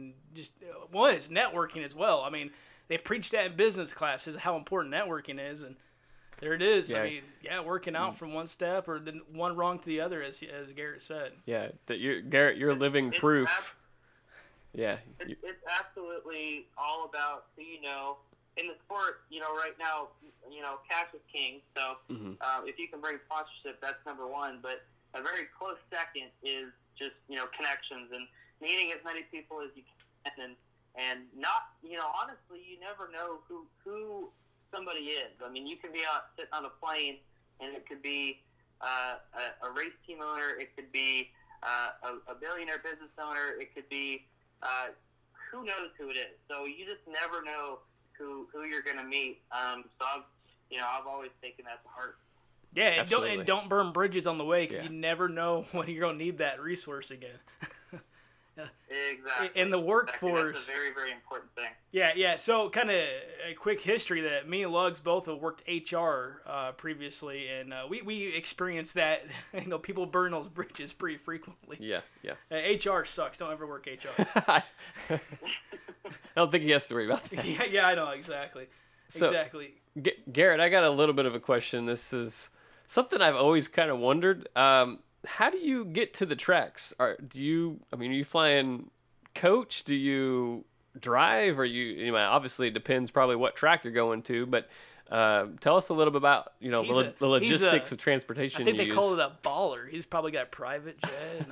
one is networking as well. I mean, they preach that in business classes how important networking is, and there it is. Yeah. I mean, working out from one step or the one wrong to the other, as Garrett said. Yeah, Garrett, you're living proof. Yeah. It's absolutely all about who you know. In the sport, right now, cash is king. So if you can bring sponsorship, that's number one. But a very close second is just, connections and meeting as many people as you can. And not, honestly, you never know who somebody is. I mean, you can be sitting on a plane, and it could be a race team owner. It could be a billionaire business owner. It could be who knows who it is. So you just never know who you're going to meet. So I've always taken that to heart. Yeah, and don't burn bridges on the way, because you never know when you're going to need that resource again. Exactly. In the workforce. That's a very, very important thing. Yeah. So kind of a quick history that me and Lugs both have worked HR previously, and we experienced that. People burn those bridges pretty frequently. Yeah. HR sucks. Don't ever work HR. I don't think he has to worry about that. Yeah, I know, exactly. So, exactly. Garrett, I got a little bit of a question. This is something I've always kind of wondered. How do you get to the tracks? Are you flying coach? Do you drive? Or obviously it depends probably what track you're going to, but tell us a little bit about, the logistics of transportation. I think you they use. call it a baller. He's probably got a private jet.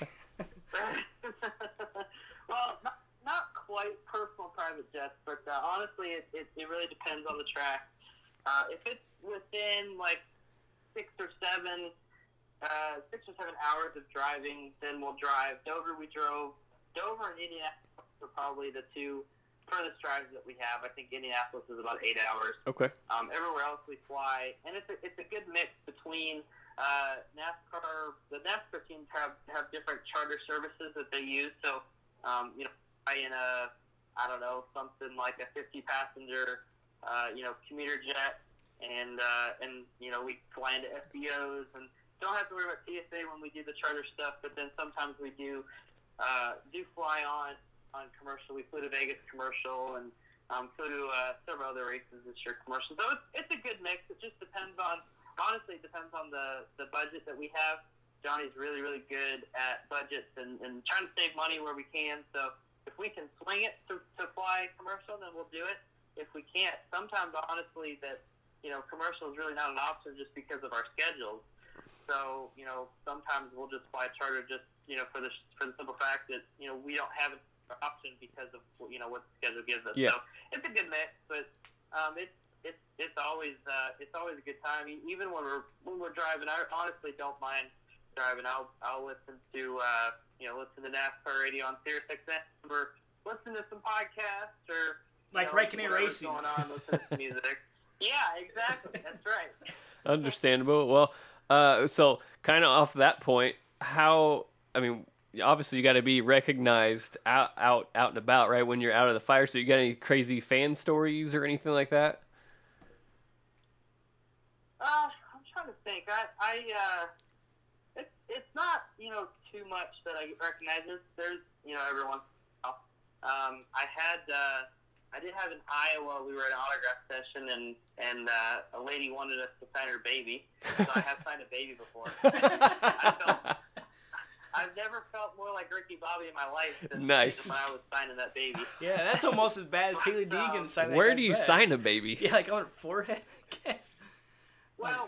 Well, not quite personal private jets, but honestly, it really depends on the track. If it's within like 6 or 7 hours of driving, then we'll drive. Dover and Indianapolis are probably the 2 furthest drives that we have. I think Indianapolis is about 8 hours. Okay. Everywhere else we fly, and it's a good mix between NASCAR. The NASCAR teams have different charter services that they use. So, fly in something like a 50-passenger, commuter jet, and we fly into FBOs and don't have to worry about TSA when we do the charter stuff. But then sometimes we do fly on commercial. We flew to Vegas commercial and flew to several other races this year commercial. So it's a good mix. It just depends on the budget that we have. Johnny's really, really good at budgets and trying to save money where we can. So if we can swing it to fly commercial, then we'll do it. If we can't, sometimes honestly that commercial is really not an option just because of our schedules. So sometimes we'll just fly charter just for the simple fact that we don't have an option because of what the schedule gives us. Yeah. So it's a good mix, but it's always a good time. Even when we're driving, I honestly don't mind driving. I'll listen to listen to NASCAR radio on Sirius XM, or listen to some podcasts, or like Reckoning whatever's Racing going on, listen to music. Yeah, exactly. That's right. Understandable. Well, so kind of off that point, obviously you got to be recognized out and about, right, when you're out of the fire. So you got any crazy fan stories or anything like that? I'm trying to think. It's not too much that I recognize. There's every once in a while. I did have in Iowa. We were at an autograph session, and a lady wanted us to sign her baby. So I have signed a baby before. I've never felt more like Ricky Bobby in my life than when I was signing that baby. Yeah, that's almost as bad as Haley Deegan signing that. Where do you sign a baby? Yeah, like on her forehead, I guess. Well,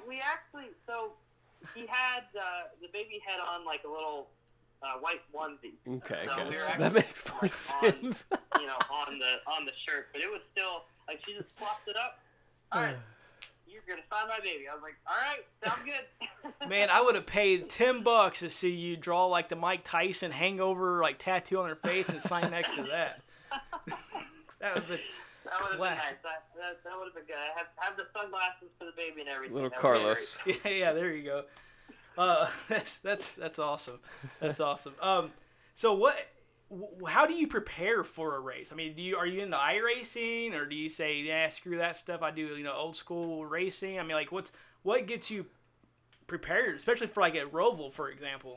he had the baby had on like a little white onesie. Okay, so gotcha. That makes more sense. On the shirt, but it was still like she just flopped it up. All right, you're gonna sign my baby. I was like, all right, sounds good. Man, I would have paid $10 to see you draw like the Mike Tyson hangover like tattoo on her face and sign next to that. That would have been classic. That would have been good. I have the sunglasses for the baby and everything. Little Carlos. Yeah, there you go. That's awesome. That's awesome. So how do you prepare for a race? I mean, are you into iRacing, or do you say, yeah, screw that stuff, I do old school racing? I mean, like what gets you prepared, especially for like at Roval, for example?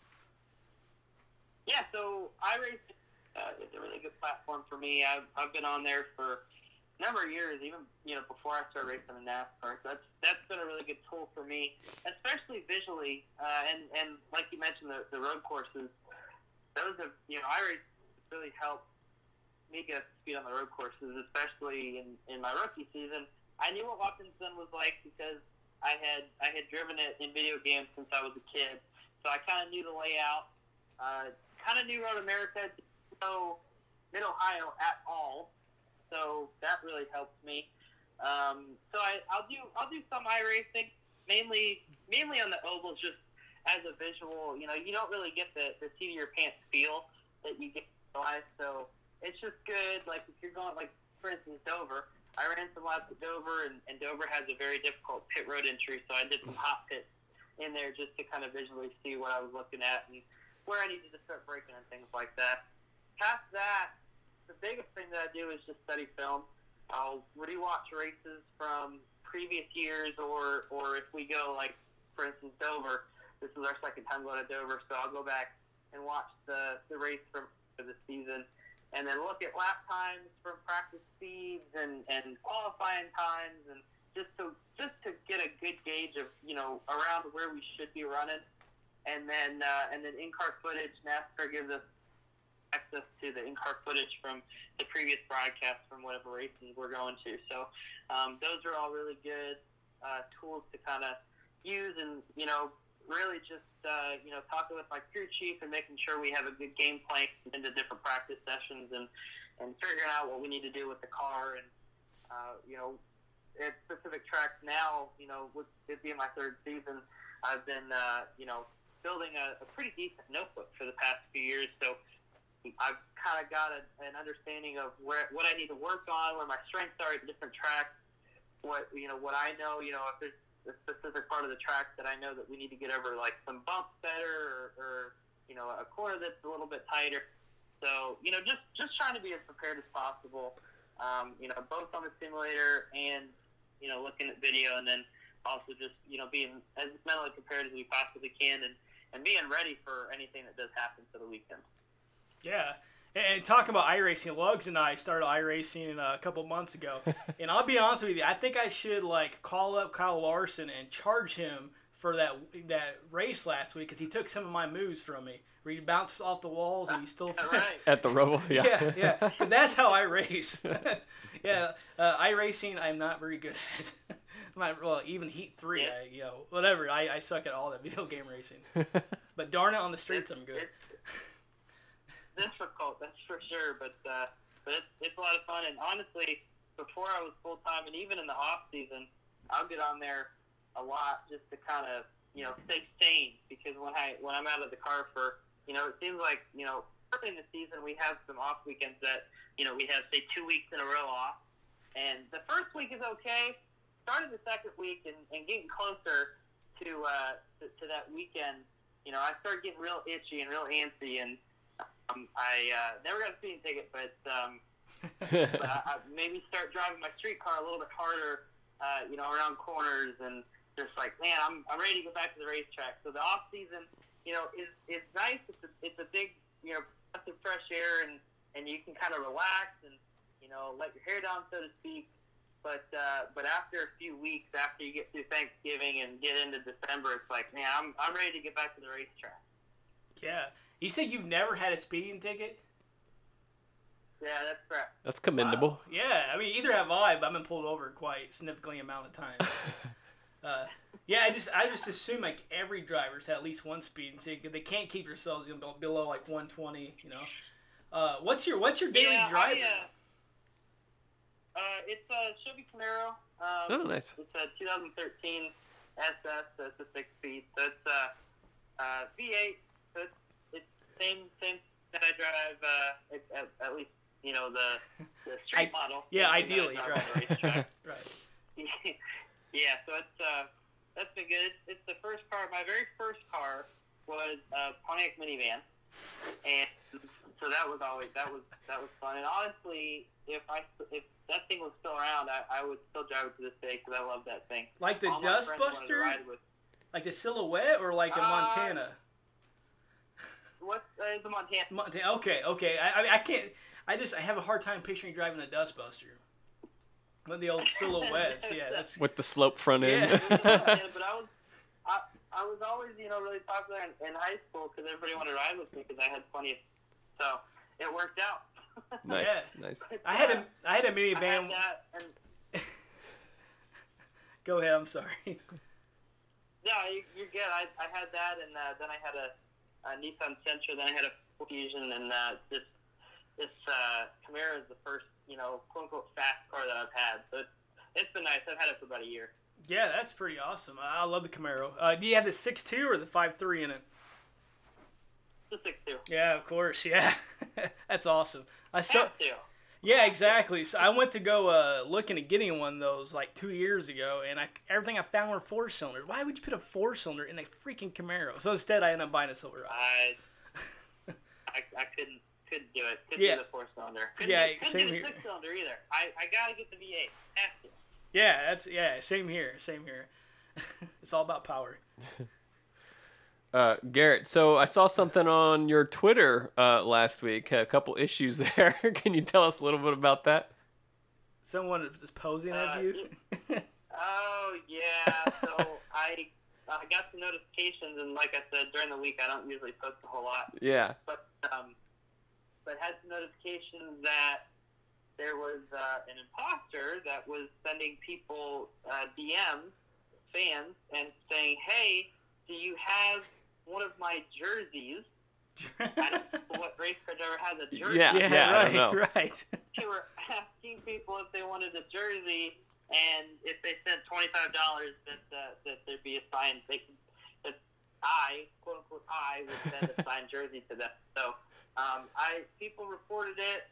Yeah, so iRacing is a really good platform for me. I've been on there for a number of years, even before I started racing in NASCAR. So that's been a really good tool for me, especially visually. And like you mentioned, the road courses. Those have iRacing really helped me get up to speed on the road courses, especially in my rookie season. I knew what Watkinson was like because I had driven it in video games since I was a kid, so I kind of knew the layout. Kind of knew Road America, didn't know Mid Ohio at all, so that really helped me. So I'll do some iRacing, mainly on the ovals, just as a visual. You don't really get the seat of your pants feel that you get in life, so it's just good. Like if you're going, like for instance, Dover. I ran some laps at Dover, and Dover has a very difficult pit road entry, so I did some hot pits in there just to kind of visually see what I was looking at and where I needed to start braking and things like that. Past that, the biggest thing that I do is just study film. I'll rewatch races from previous years, or if we go, like, for instance, Dover. This is our second time going to Dover, so I'll go back and watch the race for the season, and then look at lap times from practice speeds and qualifying times, and just to get a good gauge of around where we should be running, and then in-car footage. NASCAR gives us access to the in-car footage from the previous broadcast from whatever races we're going to. So those are all really good tools to kind of use, and really just talking with my crew chief and making sure we have a good game plan into different practice sessions, and figuring out what we need to do with the car. And at specific tracks now, with it being my third season, I've been building a pretty decent notebook for the past few years. So I've kind of got an understanding of what I need to work on, where my strengths are at different tracks, what I know, if there's a specific part of the track that I know that we need to get over, like some bumps better, or a corner that's a little bit tighter. So just trying to be as prepared as possible, both on the simulator and looking at video, and then also just being as mentally prepared as we possibly can, and being ready for anything that does happen for the weekend. Yeah. And talking about iRacing, Lugs and I started iRacing a couple months ago. And I'll be honest with you, I think I should call up Kyle Larson and charge him for that race last week, because he took some of my moves from me. Where he bounced off the walls and he still finished. Right. At the Roval, yeah. Yeah. But that's how I race. Yeah, iRacing I'm not very good at. Even Heat 3, whatever. I suck at all that video game racing. But darn it, on the streets I'm good. Difficult, that's for sure, but it's a lot of fun. And honestly, before I was full time, and even in the off season, I'll get on there a lot just to kind of stay sane, because when I'm out of the car for it seems like early in the season we have some off weekends that we have say 2 weeks in a row off, and the first week is okay. Started the second week and getting closer to that weekend, I started getting real itchy and real antsy, and I never got a speeding ticket, but I maybe start driving my street car a little bit harder, around corners, and just like, man, I'm ready to go back to the racetrack. So the off season, is nice. It's a big, breath of fresh air, and you can kind of relax and let your hair down, so to speak. But after a few weeks, after you get through Thanksgiving and get into December, it's like, man, I'm ready to get back to the racetrack. Yeah. You said you've never had a speeding ticket? Yeah, that's correct. That's commendable. Wow. Yeah, I mean, either have I, but I've been pulled over quite significantly amount of times. I just assume like every driver's had at least one speeding ticket. They can't keep yourselves below like 120. What's your daily driver? It's a Chevy Camaro. Oh, nice. It's a 2013 SS. So it's a 6-speed. So it's V8. So it's same that I drive. It's at least the street model. Yeah, ideally, right. On the racetrack. Right. Yeah, so that's been good. It's the first car. My very first car was a Pontiac minivan, and so that was fun. And honestly, if that thing was still around, I would still drive it to this day because I love that thing. Like the Dustbuster, like the Silhouette, or like a Montana. What's the Montana? Montana. Okay. I can't. I have a hard time picturing driving a Dustbuster. One of the old Silhouettes, yeah, that's with the slope front end. Yeah. But I was always really popular in high school because everybody wanted to ride with me because I had plenty so it worked out. Nice, yeah. Nice. I had a minivan. Go ahead. I'm sorry. No, you're good. I had that, and then I had a Nissan Sentra. Then I had a Fusion, and this Camaro is the first, quote unquote fast car that I've had. So it's been nice. I've had it for about a year. Yeah, that's pretty awesome. I love the Camaro. Do you have the 6.2 or the 5.3 in it? The 6.2. Yeah, of course. Yeah, that's awesome. Yeah, exactly. So I went to go looking at getting one of those like 2 years ago, and everything I found were 4-cylinders. Why would you put a 4-cylinder in a freaking Camaro? So instead, I ended up buying a Silverado. I couldn't do it. Couldn't do the 4-cylinder. Couldn't do the 6-cylinder either. I gotta get the V8. Have to. Yeah, same here. It's all about power. Garrett, so I saw something on your Twitter last week. A couple issues there. Can you tell us a little bit about that? Someone is posing as you? Oh, yeah. So I got some notifications, and like I said, during the week I don't usually post a whole lot. Yeah. But had some notifications that there was an imposter that was sending people DMs, fans, and saying, hey, do you have one of my jerseys? I don't know what race car driver has a jersey. Yeah, I don't know. Right. They were asking people if they wanted a jersey, and if they sent $25, that there'd be a signed. That I, quote unquote, I would send a signed jersey to them. So, people reported it.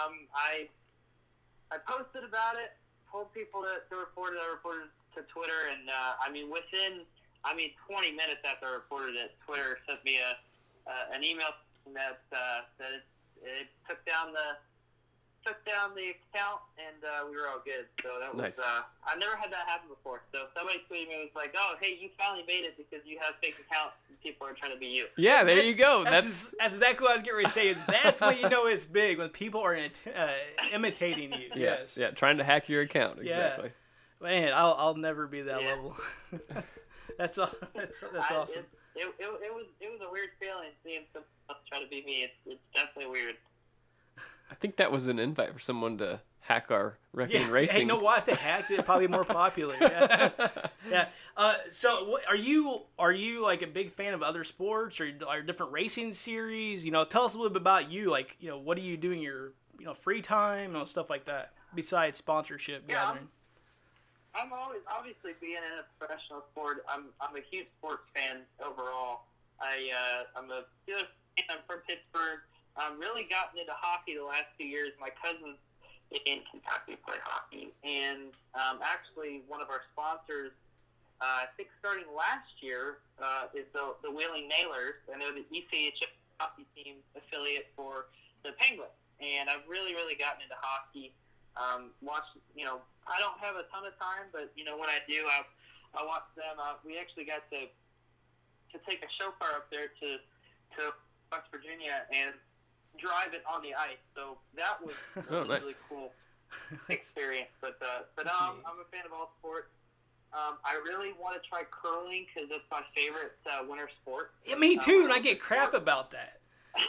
I posted about it, told people to report it. I reported it to Twitter, and within 20 minutes after I reported it, Twitter sent me an email that it took down the account, and we were all good. So that was nice. I've never had that happen before. So somebody tweeted me and was like, "Oh, hey, you finally made it because you have fake accounts and people are trying to be you." Yeah, there you go. That's exactly what I was getting ready to say. That's when you know it's big, when people are imitating you. Yeah, Yes. Yeah, trying to hack your account. Exactly. Yeah. Man, I'll never be that level. That's awesome. It was a weird feeling seeing someone else try to be me. It's definitely weird. I think that was an invite for someone to hack our Reckoning Racing. Hey, you know what? If they hacked it, probably more popular. Yeah. Yeah. So, are you like a big fan of other sports or different racing series? Tell us a little bit about you. Like, what do you do in your free time and stuff like that? besides sponsorship gathering? I'm always, obviously, being in a professional sport, I'm a huge sports fan overall. I'm a Steelers fan. I'm from Pittsburgh. I've really gotten into hockey the last few years. My cousins in Kentucky play hockey, and actually one of our sponsors, I think starting last year, is the Wheeling Nailers, and they're the ECHL hockey team affiliate for the Penguins. And I've really, really gotten into hockey. Watched, I don't have a ton of time, but when I do, I watch them. We actually got to take a chauffeur up there to West Virginia and drive it on the ice. So that was nice. Really cool experience. But I'm a fan of all sports. I really want to try curling because it's my favorite winter sport. Yeah, me too, and I get crap about that.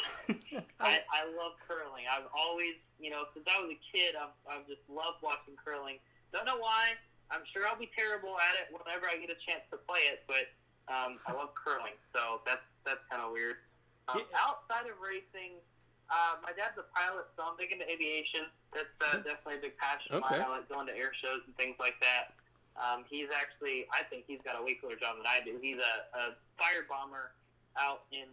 I love curling. I've always, since I was a kid, I've just loved watching curling. Don't know why. I'm sure I'll be terrible at it whenever I get a chance to play it, but I love curling, so that's kind of weird. Outside of racing, my dad's a pilot, so I'm big into aviation. That's definitely a big passion of mine. I like going to air shows and things like that. He's actually, I think he's got a way cooler job than I do. He's a fire bomber out in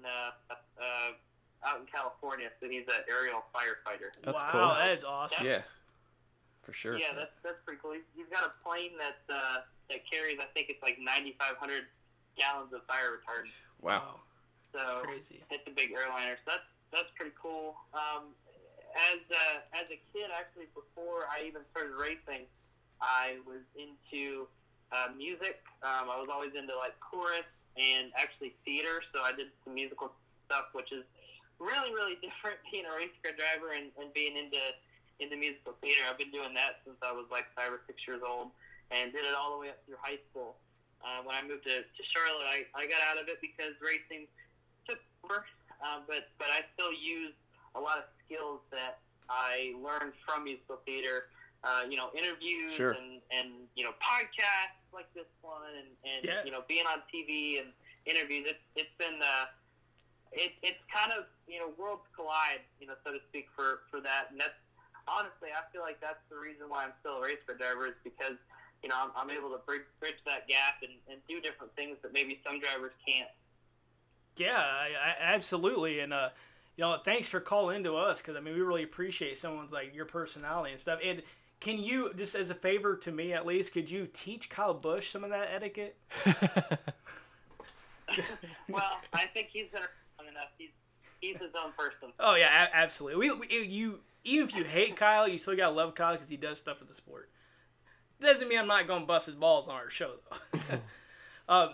California, so he's an aerial firefighter. That's wow, cool. That is awesome. Yeah, for sure. Yeah, that's pretty cool. He's got a plane that carries, I think it's like 9,500 gallons of fire retardant. Wow. So that's crazy. It's a big airliner. So that's pretty cool. As a kid, actually, before I even started racing, I was into music. I was always into like chorus and actually theater. So I did some musical stuff, which is really, really different being a race car driver and being into musical theater. I've been doing that since I was like 5 or 6 years old and did it all the way up through high school. When I moved to Charlotte, I got out of it because racing took over, but I still use a lot of skills that I learned from musical theater, interviews Sure. and podcasts like this one and being on TV and interviews. It's been it's kind of worlds collide, so to speak, for that. And that's honestly, I feel like that's the reason why I'm still a race car driver, is because I'm able to bridge that gap and do different things that maybe some drivers can't. Yeah, I absolutely, and thanks for calling into us, because we really appreciate someone's like your personality and stuff. And can you, just as a favor to me at least, could you teach Kyle Busch some of that etiquette? Well, I think he's been around enough. He's his own person. Oh yeah, absolutely. You even if you hate Kyle, you still gotta love Kyle because he does stuff for the sport. Doesn't mean I'm not gonna bust his balls on our show though.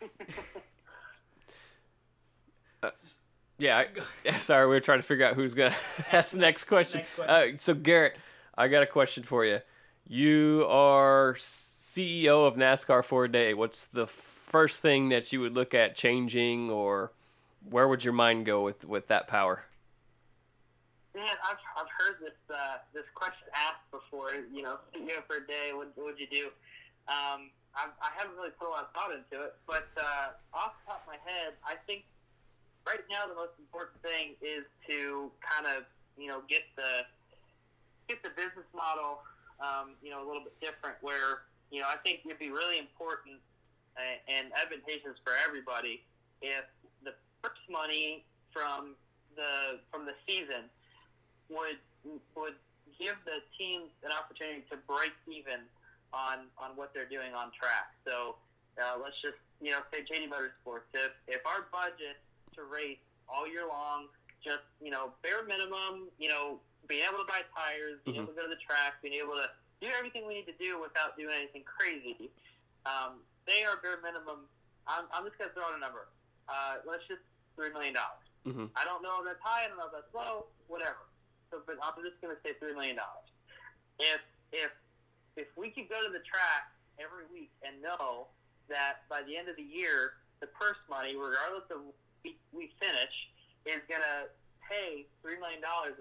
Sorry, we were trying to figure out who's gonna ask the next question. So Garrett, I got a question for you. You are CEO of NASCAR for a day. What's the first thing that you would look at changing, or where would your mind go with that power? Man, I've heard this question asked before. CEO for a day, what would you do? I haven't really put a lot of thought into it, but off the top of my head, I think right now the most important thing is to kind of get the business model a little bit different. Where I think it'd be really important and advantageous for everybody if the purse money from the season would give the teams an opportunity to break even on what they're doing on track. So let's just say JD Motorsports. If our budget to race all year long, just bare minimum, being able to buy tires, being able to go to the track, being able to do everything we need to do without doing anything crazy. They are bare minimum. I'm just gonna throw out a number. Let's just $3 million. I don't know if that's high. I don't know if that's low. Whatever. So, but I'm just gonna say $3 million. If we could go to the track every week and know that by the end of the year, the purse money, regardless of we finish, is gonna pay $3 million.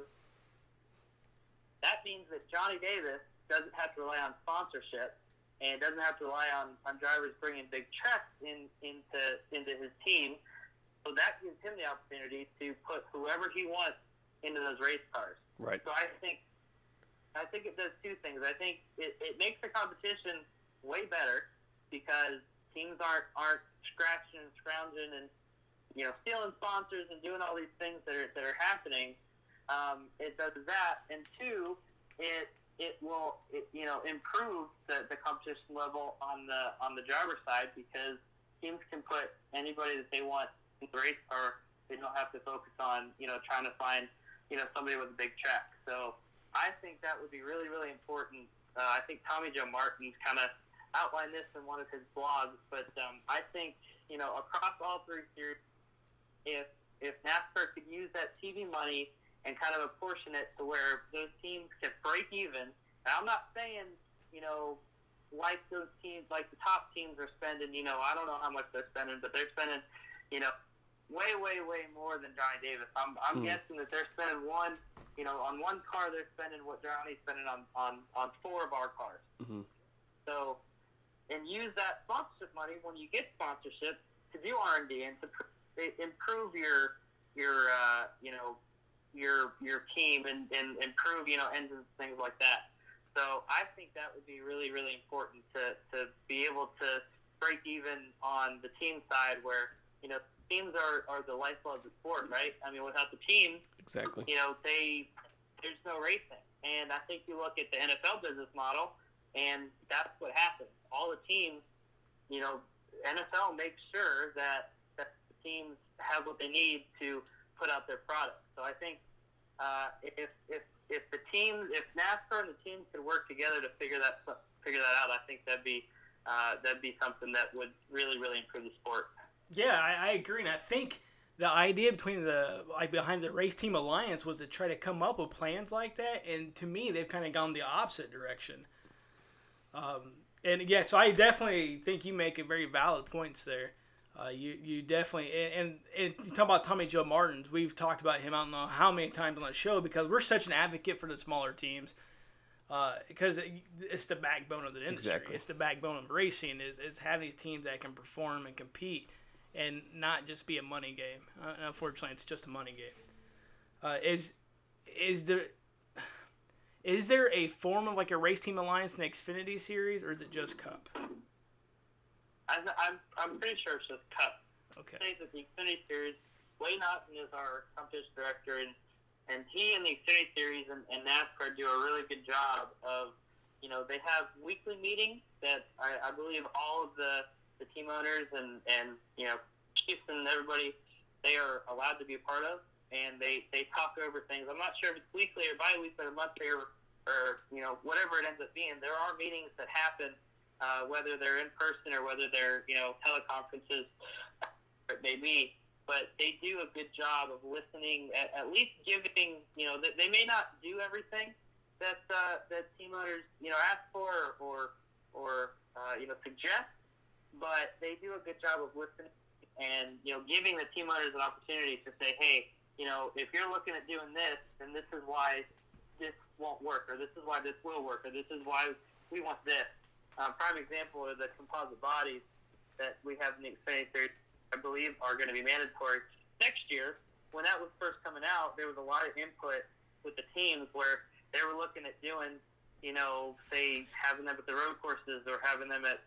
That means that Johnny Davis doesn't have to rely on sponsorship and doesn't have to rely on drivers bringing big checks into his team. So that gives him the opportunity to put whoever he wants into those race cars. Right. So I think I think it does two things. I think it makes the competition way better because teams aren't scratching and scrounging and stealing sponsors and doing all these things that are happening. It does that, and two, it will improve the competition level on the driver side because teams can put anybody that they want in the race car. They don't have to focus on trying to find somebody with a big track. So I think that would be really, really important. I think Tommy Joe Martins kind of outlined this in one of his blogs, but I think across all three series, if NASCAR could use that TV money and kind of apportion it to where those teams can break even. And I'm not saying like those teams, like the top teams are spending. I don't know how much they're spending, but they're spending way, way, way more than Johnny Davis. I'm guessing that they're spending on one car they're spending what Johnny's spending on four of our cars. Mm-hmm. So, and use that sponsorship money when you get sponsorship to do R&D and to improve your team and improve engines, things like that. So I think that would be really, really important to be able to break even on the team side where teams are the lifeblood of the sport, right? I mean, without the team, exactly. There's no racing. And I think you look at the NFL business model, and that's what happens. All the teams, NFL makes sure that the teams have what they need to put out their product. So I think if NASCAR and the teams could work together to figure that out, I think that'd be something that would really, really improve the sport. Yeah, I agree, and I think the idea behind the Race Team Alliance was to try to come up with plans like that, and to me, they've kind of gone the opposite direction. And yeah, so I definitely think you make a very valid points there. You definitely, and you talk about Tommy Joe Martins. We've talked about him I don't know how many times on the show because we're such an advocate for the smaller teams. Because it's the backbone of the industry. Exactly. It's the backbone of racing is having these teams that can perform and compete and not just be a money game. Unfortunately, it's just a money game. Is there a form of like a Race Team Alliance in the Xfinity Series, or is it just Cup? I'm pretty sure it's just Cup. Okay. I think that the Xfinity Series, Wayne Otten is our competition director, and he and the Xfinity Series and NASCAR do a really good job of, they have weekly meetings that I believe all of the team owners and chiefs and everybody, they are allowed to be a part of, and they talk over things. I'm not sure if it's weekly or bi-weekly or monthly or whatever it ends up being. There are meetings that happen, whether they're in person or whether they're, teleconferences, it may be. But they do a good job of listening, at least giving, they may not do everything that team owners, ask for or suggest, but they do a good job of listening and, giving the team owners an opportunity to say, hey, if you're looking at doing this, then this is why this won't work, or this is why this will work, or this is why we want this. Prime example are the composite bodies that we have in the Xfinity Series, I believe, are going to be mandatory next year. When that was first coming out, there was a lot of input with the teams where they were looking at doing, say, having them at the road courses or having them at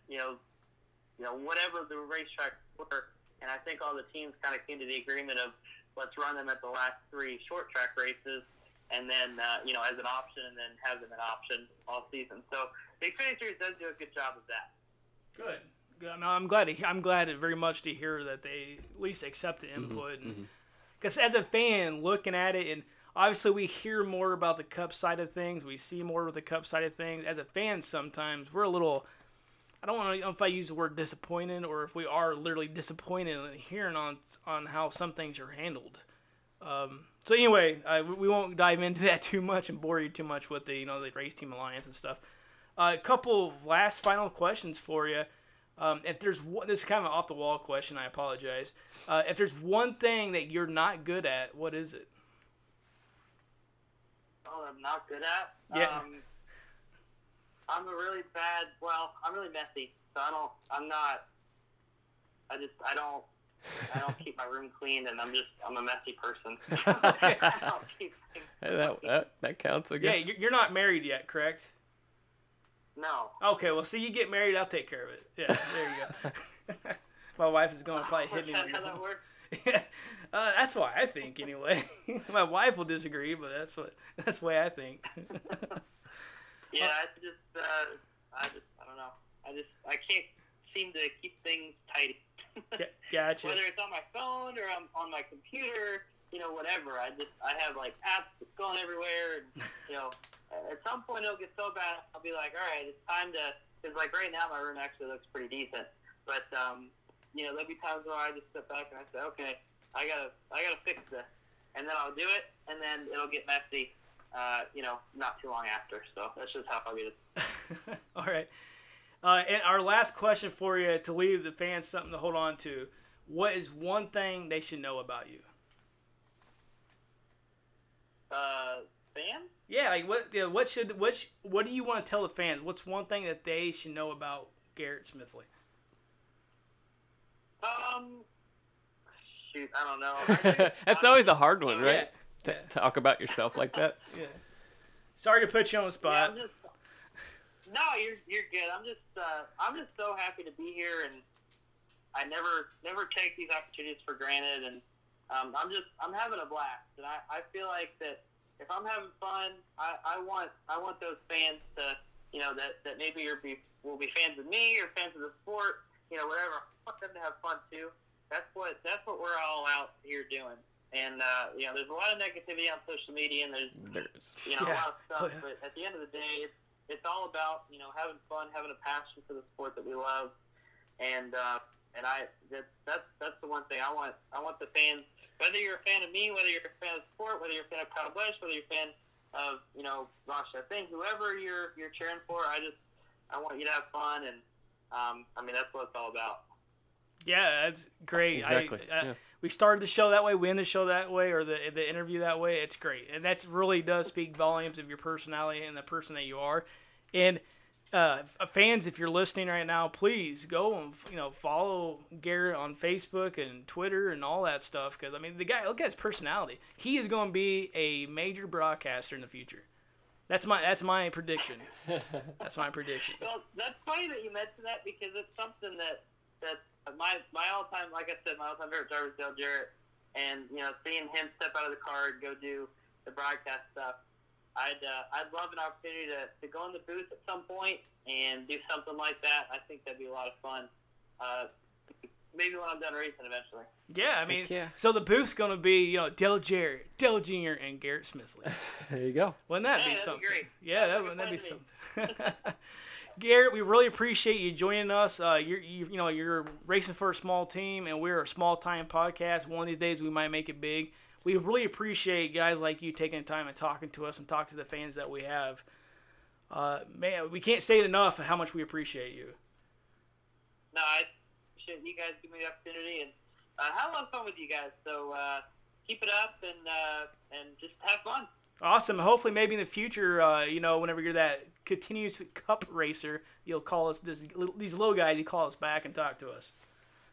whatever the racetrack were. And I think all the teams kind of came to the agreement of let's run them at the last 3 short track races and then, as an option, and then have them an option all season. So the Xfinity Series does do a good job of that. Good. I'm glad very much to hear that they at least accept the input. Because as a fan, looking at it, and obviously we hear more about the Cup side of things, we see more of the Cup side of things. As a fan, sometimes we're a little, I don't know if I use the word disappointed or if we are literally disappointed in hearing on how some things are handled. So anyway, we won't dive into that too much and bore you too much with the the Race Team Alliance and stuff. A couple of last final questions for you. If there's one, this is kind of an off-the-wall question, I apologize. If there's one thing that you're not good at, what is it? Oh, I'm not good at? Yeah. I'm I'm really messy. So I don't I don't keep my room clean, and I'm a messy person. I don't keep things that counts, I Yeah, guess. you're not married yet, correct? No. Okay, well, see, you get married, I'll take care of it. Yeah, there you go. My wife is going to probably hit me. That's how that works. Yeah, that's why I think anyway. My wife will disagree, but that's the way I think. Yeah, I don't know. I can't seem to keep things tidy. Gotcha. Whether it's on my phone or on my computer, whatever. I have like apps that's going everywhere, and at some point it'll get so bad I'll be like, all right, it's time to. Because like right now my room actually looks pretty decent, but there'll be times where I just sit back and I say, okay, I gotta fix this, and then I'll do it, and then it'll get messy, not too long after. So that's just how it is. All right. And our last question for you to leave the fans something to hold on to. What is one thing they should know about you? Fans? Yeah, like what do you want to tell the fans? What's one thing that they should know about Garrett Smithley? Shoot, I don't know. That's always a hard one, right? Yeah. Talk about yourself like that. Yeah. Sorry to put you on the spot. Yeah, no, you're good. I'm just so happy to be here, and I never take these opportunities for granted, and I'm having a blast, and I feel like that if I'm having fun, I want those fans to that maybe will be fans of me or fans of the sport, whatever. I want them to have fun too. That's what we're all out here doing. And there's a lot of negativity on social media, and there's a lot of stuff. But at the end of the day, it's all about having fun, having a passion for the sport that we love, and that's the one thing I want. I want the fans, whether you're a fan of me, whether you're a fan of the sport, whether you're a fan of Kyle Busch, whether you're a fan of Ross Chastain, whoever you're cheering for, I want you to have fun, and that's what it's all about. Yeah, that's great. Exactly. We started the show that way, we end the show that way, or the interview that way. It's great, and that really does speak volumes of your personality and the person that you are. And fans, if you're listening right now, please go and follow Garrett on Facebook and Twitter and all that stuff. Because the guy, look at his personality. He is going to be a major broadcaster in the future. That's my prediction. That's my prediction. Well, that's funny that you mentioned that, because it's something that my all-time, like I said, my all-time favorite driver is Dale Jarrett, and seeing him step out of the car and go do the broadcast stuff, I'd love an opportunity to go in the booth at some point and do something like that. I think that'd be a lot of fun. Maybe when I'm done racing eventually. Yeah, so the booth's gonna be Dale Jarrett, Dale Jr., and Garrett Smithley. There you go. Wouldn't that be something? Great. Yeah, that'd be something. Garrett, we really appreciate you joining us. You're racing for a small team, and we're a small-time podcast. One of these days, we might make it big. We really appreciate guys like you taking the time and talking to us and talk to the fans that we have. Man, we can't say it enough how much we appreciate you. No, I appreciate you guys giving me the opportunity, and have a lot of fun with you guys. So keep it up and just have fun. Awesome. Hopefully, maybe in the future, whenever you're that continuous cup racer, you'll call us these little guys. You call us back and talk to us.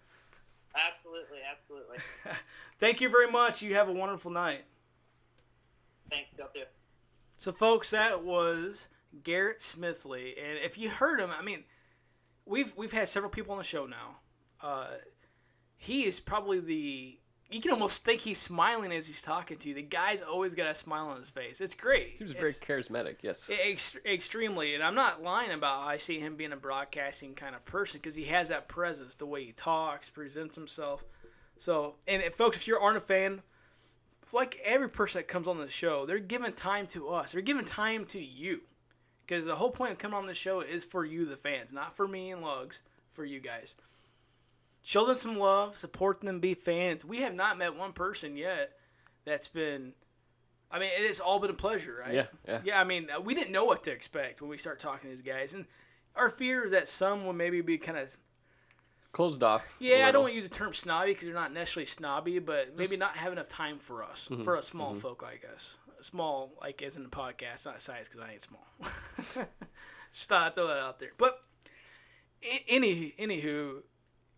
Absolutely. Thank you very much. You have a wonderful night. Thanks. Go too. So, folks, that was Garrett Smithley, and if you heard him, we've had several people on the show now. He is probably you can almost think he's smiling as he's talking to you. The guy's always got a smile on his face. It's great. Seems very charismatic, yes. Extremely. And I'm not lying about how I see him being a broadcasting kind of person, because he has that presence, the way he talks, presents himself. So, and folks, if you aren't a fan, like every person that comes on the show, they're giving time to us. They're giving time to you. Because the whole point of coming on the show is for you, the fans, not for me and Lugs, for you guys. Show them some love, support them, be fans. We have not met one person yet that's been, it's all been a pleasure, right? Yeah. Yeah, we didn't know what to expect when we start talking to these guys. And our fear is that some will maybe be kind of closed off. Yeah, I don't want to use the term snobby because they're not necessarily snobby, but maybe not have enough time for us, for us small folk like us. Small, like as in the podcast, not size because I ain't small. Just thought I'd throw that out there. But anywho,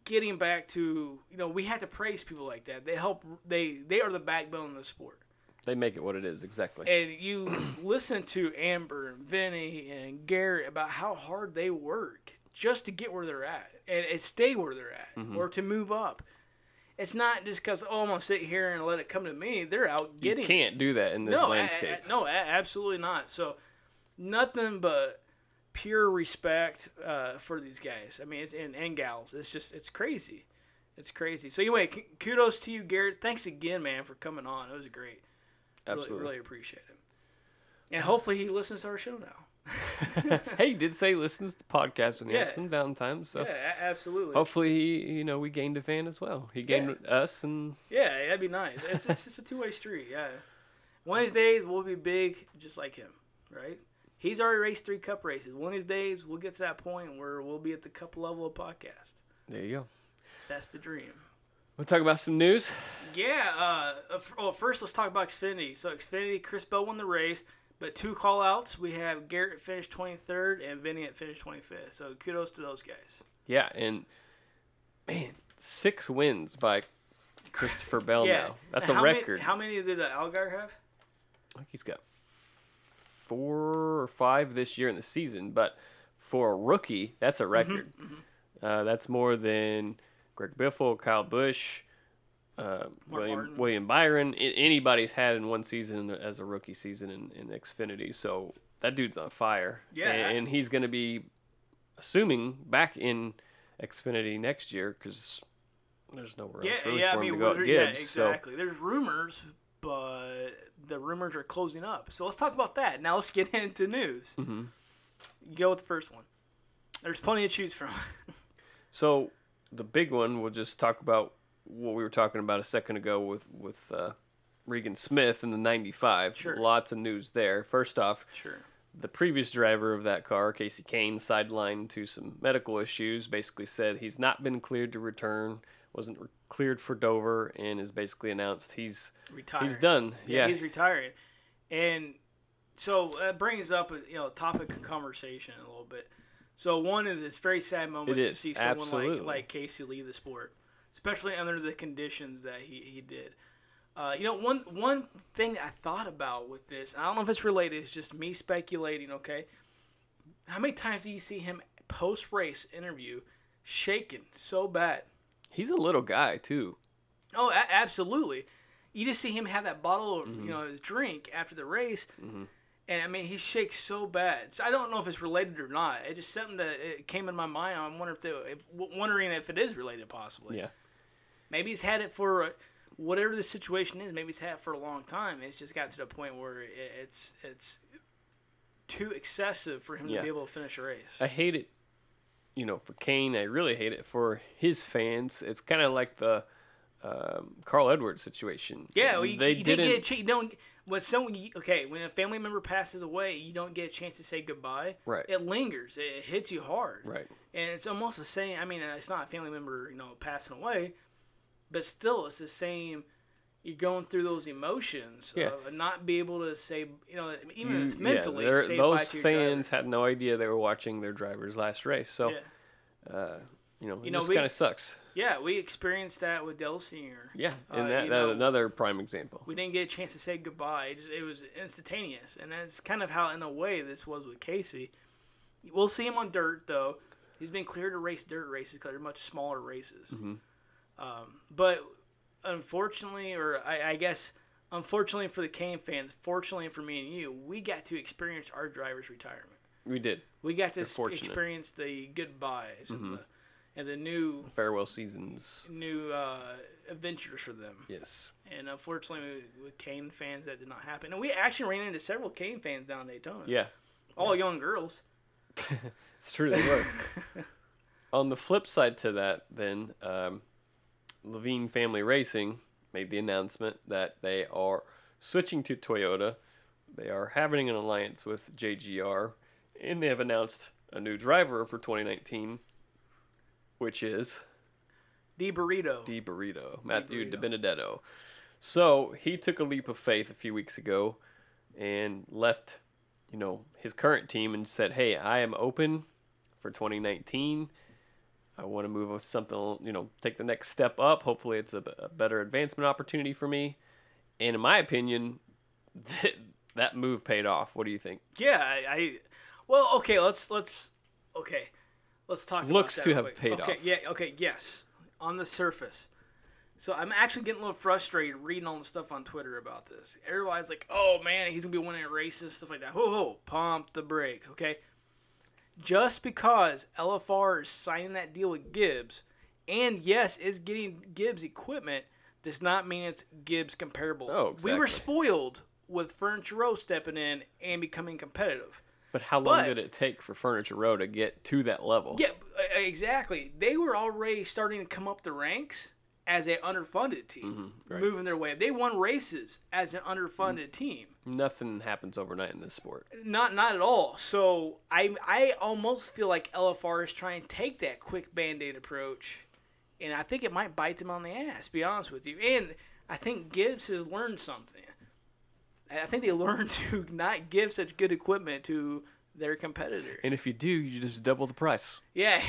getting back to, we have to praise people like that. They help. They are the backbone of the sport. They make it what it is, exactly. And you listen to Amber and Vinny and Garrett about how hard they work just to get where they're at and stay where they're at or to move up. It's not just because, I'm going to sit here and let it come to me. They're out getting it. You can't do that in this landscape. No, absolutely not. So nothing but pure respect for these guys. I mean, and gals. It's crazy. It's crazy. So anyway, kudos to you, Garrett. Thanks again, man, for coming on. It was great. Absolutely. Really appreciate it. And hopefully he listens to our show now. Hey, he did say he listens to the podcast when he has some downtime. So yeah, absolutely. Hopefully we gained a fan as well. He gained us, and yeah, that'd be nice. It's just a two-way street. Yeah. One of these days we'll be big, just like him, right? He's already raced 3 Cup races. One of these days we'll get to that point where we'll be at the Cup level of podcast. There you go. That's the dream. We'll talk about some news. Yeah. First let's talk about Xfinity. So Xfinity, Chris Bell won the race, but 2 call-outs. We have Garrett finished 23rd and Vinny finished 25th. So kudos to those guys. Yeah, and man, 6 wins by Christopher Bell now. That's a record. How many did Algar have? I think he's got 4 or 5 this year in the season, but for a rookie, that's a record. That's more than Greg Biffle, Kyle Busch, William Byron, anybody's had in one season as a rookie season in Xfinity. So that dude's on fire. Yeah. And he's going to be, assuming, back in Xfinity next year because there's nowhere else really for him to go at Gibbs. Yeah, exactly. So. There's rumors, but the rumors are closing up. So let's talk about that. Now let's get into news. You go with the first one. There's plenty to choose from. So the big one, we'll just talk about what we were talking about a second ago with Regan Smith in the 95. Sure. Lots of news there. First off, the previous driver of that car, Casey Kane, sidelined to some medical issues, basically said he's not been cleared to return, wasn't cleared for Dover, and has basically announced he's retired. He's done. Yeah, he's retiring. And so that brings up a topic of conversation a little bit. So one is it's a very sad moment to see someone like Casey leave the sport, especially under the conditions that he did. One thing that I thought about with this, I don't know if it's related, it's just me speculating, okay? How many times do you see him post-race interview shaking so bad? He's a little guy, too. Oh, absolutely. You just see him have that bottle of his drink after the race, and I mean he shakes so bad. So I don't know if it's related or not. It's just something that it came in my mind. I'm wondering if it is related, possibly. Yeah. Maybe he's had it for whatever the situation is. Maybe he's had it for a long time. It's just got to the point where it's too excessive for him to be able to finish a race. I hate it, for Kane. I really hate it for his fans. It's kind of like the Carl Edwards situation. Yeah, well, you didn't get a chance. You don't. When a family member passes away, you don't get a chance to say goodbye. Right. It lingers. It hits you hard. Right. And it's almost the same. I mean, it's not a family member, passing away, but still, it's the same. You're going through those emotions of not be able to say, even if mentally, say those bye to your fans driver. had no idea they were watching their driver's last race. So, it just kind of sucks. Yeah, we experienced that with Dale Sr. Yeah, and that's another prime example. We didn't get a chance to say goodbye. It was instantaneous, and that's kind of how, in a way, this was with Casey. We'll see him on dirt, though. He's been cleared to race dirt races because they're much smaller races. But unfortunately, or I guess unfortunately for the Kane fans, fortunately for me and you, we got to experience our driver's retirement. We did. We got to experience the goodbyes and the new farewell seasons, new adventures for them. Yes. And unfortunately, with Kane fans, that did not happen. And we actually ran into several Kane fans down in Daytona. Yeah. All young girls. It's true, they were. On the flip side to that, then, Levine Family Racing made the announcement that they are switching to Toyota. They are having an alliance with JGR, and they have announced a new driver for 2019, which is D Burrito. Matthew DiBenedetto. So he took a leap of faith a few weeks ago and left, his current team and said, "Hey, I am open for 2019. I want to move with something, take the next step up. Hopefully it's a better advancement opportunity for me. And in my opinion, that move paid off. What do you think? Yeah, well, okay, let's talk Looks about that to real have quick. paid okay, off. Yeah, okay, yes. On the surface. So I'm actually getting a little frustrated reading all the stuff on Twitter about this. Everybody's like, oh man, he's going to be winning races, stuff like that. Ho, pump the brakes, okay? Just because LFR is signing that deal with Gibbs, and yes, is getting Gibbs equipment, does not mean it's Gibbs comparable. Oh, exactly. We were spoiled with Furniture Row stepping in and becoming competitive. But how long did it take for Furniture Row to get to that level? Yeah, exactly. They were already starting to come up the ranks as an underfunded team, right. moving their way. They won races as an underfunded team. Nothing happens overnight in this sport. Not at all. So I almost feel like LFR is trying to take that quick Band-Aid approach, and I think it might bite them on the ass, to be honest with you. And I think Gibbs has learned something. I think they learned to not give such good equipment to their competitor. And if you do, you just double the price. Yeah.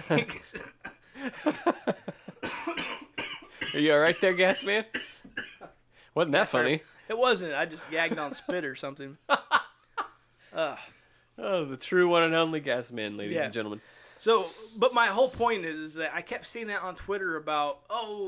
Are you all right there, Gas Man? Wasn't that funny? It wasn't. I just gagged on spit or something. Oh, the true one and only Gas Man, ladies Yeah. and gentlemen. So, but my whole point is that I kept seeing that on Twitter about,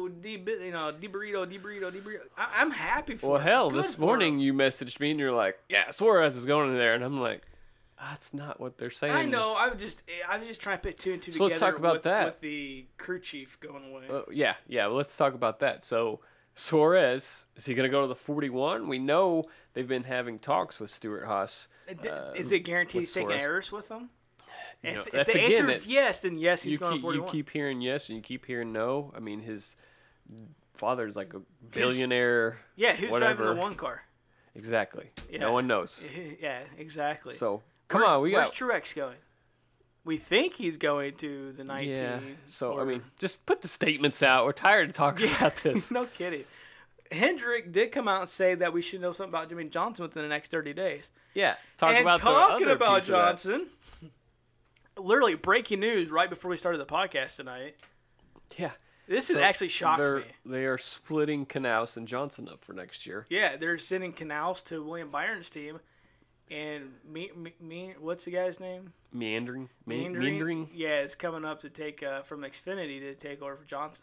DeBurrito. I'm happy for Well, him. hell, Good this for morning him. you messaged me and you're like, yeah, Suarez is going in there. And I'm like, that's not what they're saying. I know. I was just trying to put two and two So let's together talk about with, that. with the crew chief going away. Yeah, well, let's talk about that. So, Suarez, is he going to go to the 41? We know they've been having talks with Stuart Haas. Is it guaranteed with he's taking Suarez. Harris with him? If That's the again, answer is yes, then yes, he's going to you 41. keep hearing yes and you keep hearing no. I mean, his father's like a billionaire. Yeah, who's whatever. driving the one car? Exactly. Yeah. No one knows. Yeah, exactly. So, come on. Where's Truex going? We think he's going to the 19. Yeah. So, or- I mean, just put the statements out. We're tired of talking about this. No kidding. Hendrick did come out and say that we should know something about Jimmy Johnson within the next 30 days. Yeah. Talking the about Johnson, literally breaking news right before we started the podcast tonight. Yeah. This is actually shocks me. They are splitting Knaus and Johnson up for next year. Yeah, they're sending Knaus to William Byron's team, and what's the guy's name? Meandering. Yeah, it's coming up to take from Xfinity to take over for Johnson.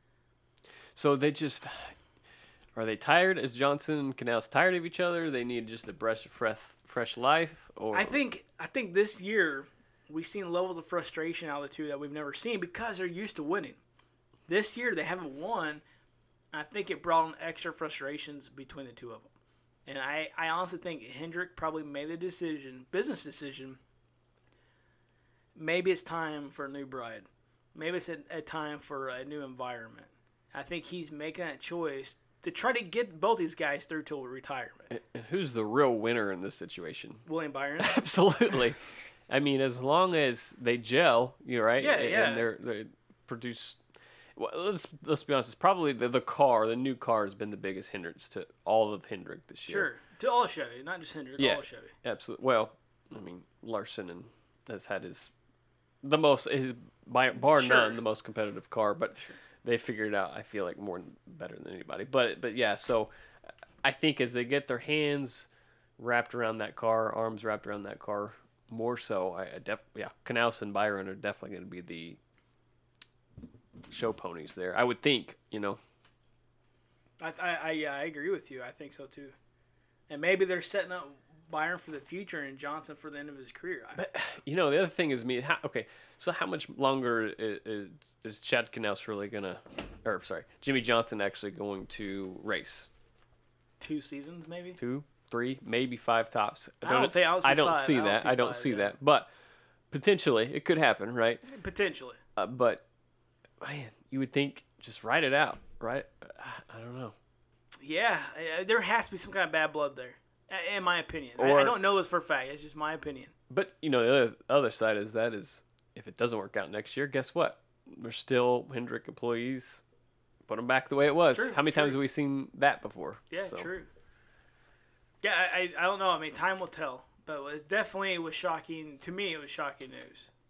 So they just are they tired? Is Johnson and Knaus tired of each other? They need just a breath of fresh life. Or I think this year we've seen levels of frustration out of the two that we've never seen because they're used to winning. This year they haven't won. I think it brought on extra frustrations between the two of them. And I honestly think Hendrick probably made the business decision. Maybe it's time for a new bride. Maybe it's a time for a new environment. I think he's making that choice to try to get both these guys through till retirement. And who's the real winner in this situation? William Byron. Absolutely. I mean, as long as they gel, you're right. Yeah, and they produce. Well, let's be honest. It's probably the new car has been the biggest hindrance to all of Hendrick this year. Sure, to all Chevy, not just Hendrick, all Chevy. Absolutely. Well, I mean, Larson has had bar none, the most competitive car, but they figured it out. I feel like better than anybody. But yeah, so I think as they get their hands wrapped around that car, arms wrapped around that car, more so, Knaus and Byron are definitely going to be the show ponies there. I would think, I agree with you. I think so too. And maybe they're setting up Byron for the future and Johnson for the end of his career. But the other thing is so how much longer is Chad Knaus really Jimmy Johnson actually going to race? 2 seasons, maybe. 2, 3, maybe 5 tops. I don't see that. I don't see that. But potentially it could happen, right? Potentially. But man, you would think just write it out, right? I don't know. Yeah, there has to be some kind of bad blood there, in my opinion. I don't know this for a fact. It's just my opinion. But the other side is if it doesn't work out next year, guess what? There's still Hendrick employees. Put them back the way it was. True, How many times have we seen that before? Yeah, true. Yeah, I don't know. I mean, time will tell. But it definitely was shocking. To me, it was shocking news.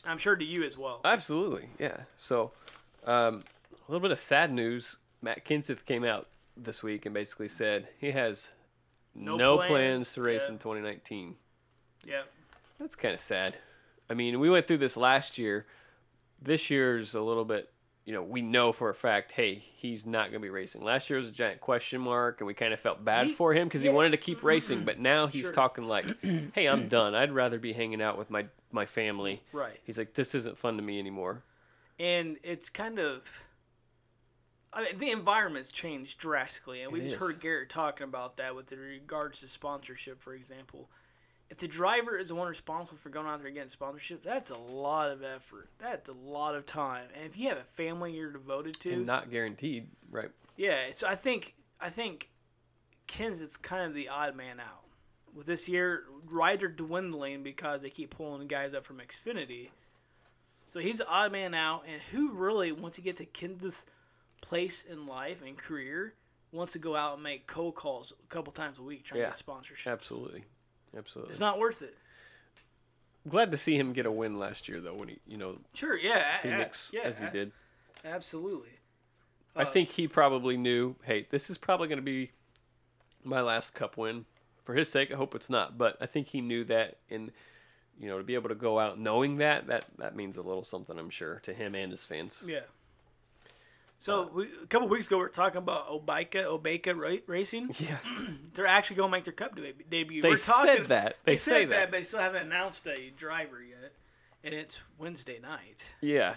I'm sure to you as well. Absolutely, yeah. So, a little bit of sad news. Matt Kenseth came out this week and basically said he has no plans to race in 2019. Yeah. That's kind of sad. I mean, we went through this last year. This year's a little bit, we know for a fact, hey, he's not going to be racing. Last year was a giant question mark, and we kind of felt bad for him because he wanted to keep racing. But now he's talking like, hey, I'm done. I'd rather be hanging out with my family. Right. He's like, this isn't fun to me anymore. And it's kind of... the environment's changed drastically, and we just heard Garrett talking about that with regards to sponsorship, for example. If the driver is the one responsible for going out there and getting sponsorship, that's a lot of effort. That's a lot of time. And if you have a family you're devoted to... And not guaranteed, right? Yeah, so I think Kenseth's kind of the odd man out. With this year, rides are dwindling because they keep pulling guys up from Xfinity. So he's the odd man out, and who really, once you get to Kenseth's place in life and career, wants to go out and make cold calls a couple times a week trying to get sponsorship? Absolutely. It's not worth it. Glad to see him get a win last year, though, when he, Sure, yeah. Phoenix, as he did. Absolutely. I think he probably knew, hey, this is probably going to be my last Cup win. For his sake, I hope it's not. But I think he knew that, and, to be able to go out knowing that means a little something, I'm sure, to him and his fans. Yeah. So a couple weeks ago, we were talking about Obeka Racing. Yeah. They're actually going to make their Cup debut. They said that. They said that, but they still haven't announced a driver yet. And it's Wednesday night. Yeah.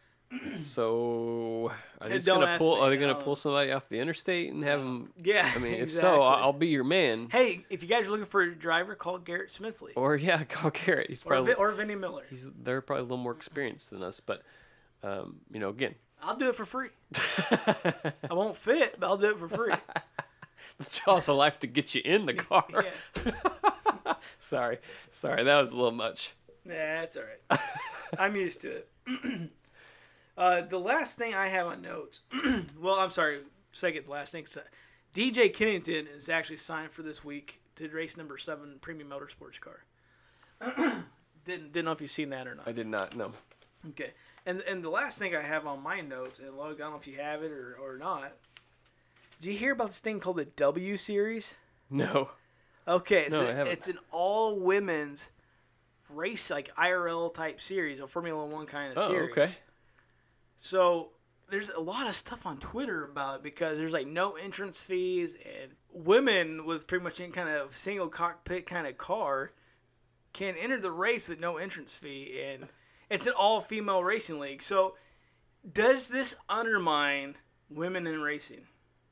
So are they going to pull somebody off the interstate and have them? Yeah. I mean, if exactly. so, I'll be your man. Hey, if you guys are looking for a driver, call Garrett Smithley. Or call Garrett. He's probably or Vinnie Miller. They're probably a little more experienced than us, but again. I'll do it for free. I won't fit, but I'll do it for free. The jaws of life to get you in the car. Yeah. Sorry, that was a little much. Nah, that's all right. I'm used to it. The last thing I have on notes, well, I'm sorry, second to last thing. DJ Kennington is actually signed for this week to race number 7 Premium Motorsports car. Didn't know if you've seen that or not. I did not, no. Okay. And the last thing I have on my notes, and Logan, I don't know if you have it or not. Did you hear about this thing called the W Series? No. Okay, no, so I haven't. it's an all-women's race, like IRL type series, or Formula One kind of series. Okay. So there's a lot of stuff on Twitter about it because there's like no entrance fees, and women with pretty much any kind of single cockpit kind of car can enter the race with no entrance fee, and it's an all-female racing league. So does this undermine women in racing?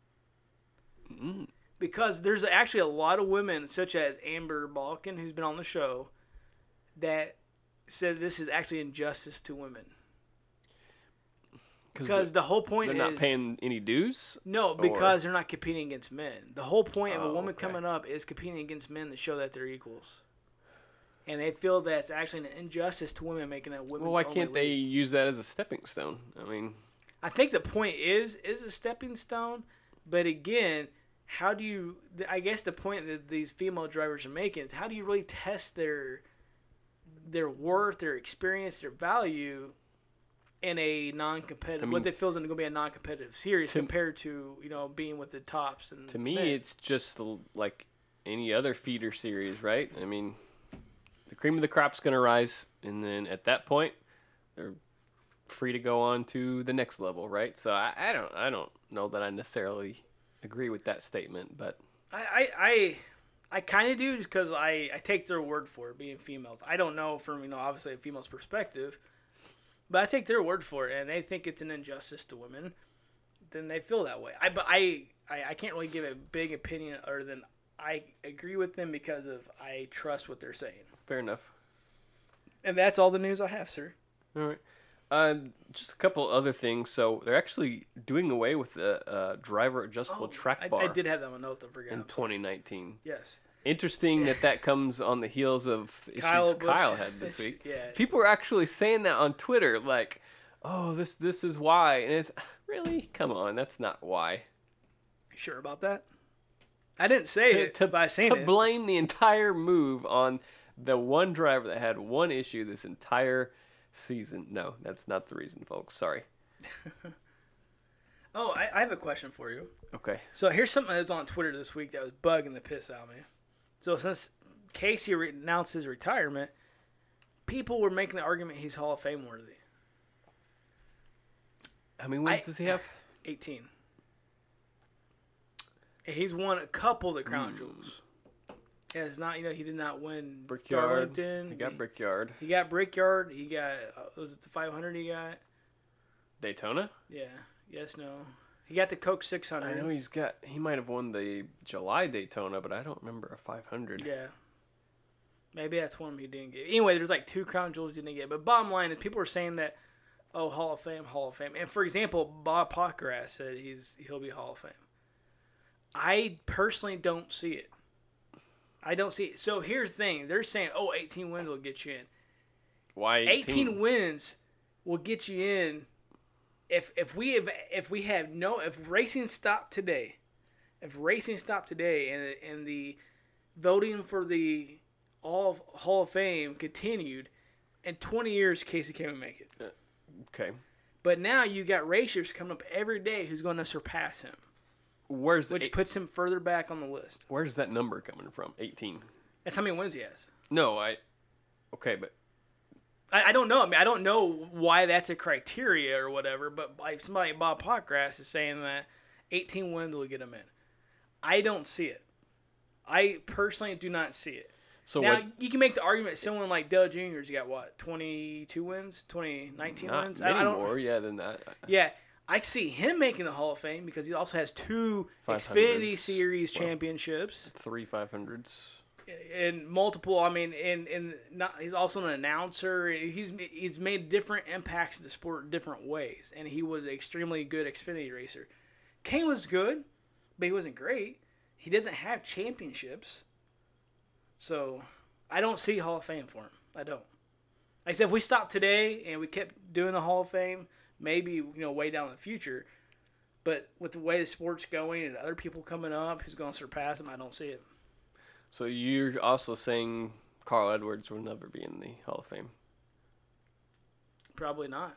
Because there's actually a lot of women, such as Amber Balkan, who's been on the show, that said this is actually injustice to women. Because the whole point is... They're not paying any dues? No, because they're not competing against men. The whole point of a woman coming up is competing against men to show that they're equals. And they feel that it's actually an injustice to women making a women's Well, why can't they league. use that as a stepping stone? I mean... I think the point is a stepping stone, but again, how do you... I guess the point that these female drivers are making is how do you really test their worth, their experience, their value in a non-competitive... what they feel is going to be a non-competitive series compared to, being with the tops. And to me, it's just like any other feeder series, right? I mean... The cream of the crop's going to rise, and then at that point, they're free to go on to the next level, right? So I don't know that I necessarily agree with that statement, but I kind of do just because I take their word for it, being females. I don't know from obviously a female's perspective, but I take their word for it, and they think it's an injustice to women. Then they feel that way. But I can't really give a big opinion other than I agree with them because I trust what they're saying. Fair enough. And that's all the news I have, sir. All right. Just a couple other things. So they're actually doing away with the driver adjustable track bar. I did have that on notes. I forgot. In 2019. Yes. Interesting that comes on the heels of issues Kyle had this week. Yeah. People were actually saying that on Twitter, like, "Oh, this is why." And it's really, come on, that's not why. You sure about that? I didn't say it by saying it. To blame the entire move on the one driver that had one issue this entire season. No, that's not the reason, folks. Sorry. Oh, I have a question for you. Okay. So here's something that was on Twitter this week that was bugging the piss out of me. So since Casey announced his retirement, people were making the argument he's Hall of Fame worthy. How many wins does he have? 18. And he's won a couple of the crown jewels. Yeah, it's not, he did not win Brickyard. Darlington. He got Brickyard. He got Brickyard. He got, was it the 500 he got? Daytona? Yeah. Yes, no. He got the Coke 600. I know he might have won the July Daytona, but I don't remember a 500. Yeah. Maybe that's one he didn't get. Anyway, there's like 2 crown jewels he didn't get. But bottom line is people are saying that, oh, Hall of Fame. And for example, Bob Pockerass said he'll be Hall of Fame. I personally don't see it. I don't see it. So here's the thing. They're saying, 18 wins will get you in. Why 18 wins will get you in if racing stopped today. If racing stopped today and the voting for the Hall of Fame continued, in 20 years Casey can't make it. Okay. But now you got racers coming up every day who's going to surpass him. Which puts him further back on the list. Where's that number coming from? 18. That's how many wins he has. No, okay, but I don't know. I mean, I don't know why that's a criteria or whatever, but like somebody, Bob Pockerass, is saying that 18 wins will get him in. I don't see it. I personally do not see it. So now, you can make the argument someone like Dale Jr.'s got, 22 wins? 19 wins? I don't more, than that. Yeah. I see him making the Hall of Fame because he also has 2 Xfinity Series championships. 3 500s. And multiple, he's also an announcer. He's made different impacts to the sport in different ways. And he was an extremely good Xfinity racer. Kane was good, but he wasn't great. He doesn't have championships. So, I don't see Hall of Fame for him. I don't. Like I said, if we stopped today and we kept doing the Hall of Fame, maybe, way down in the future. But with the way the sport's going and other people coming up who's going to surpass him, I don't see it. So you're also saying Carl Edwards will never be in the Hall of Fame? Probably not.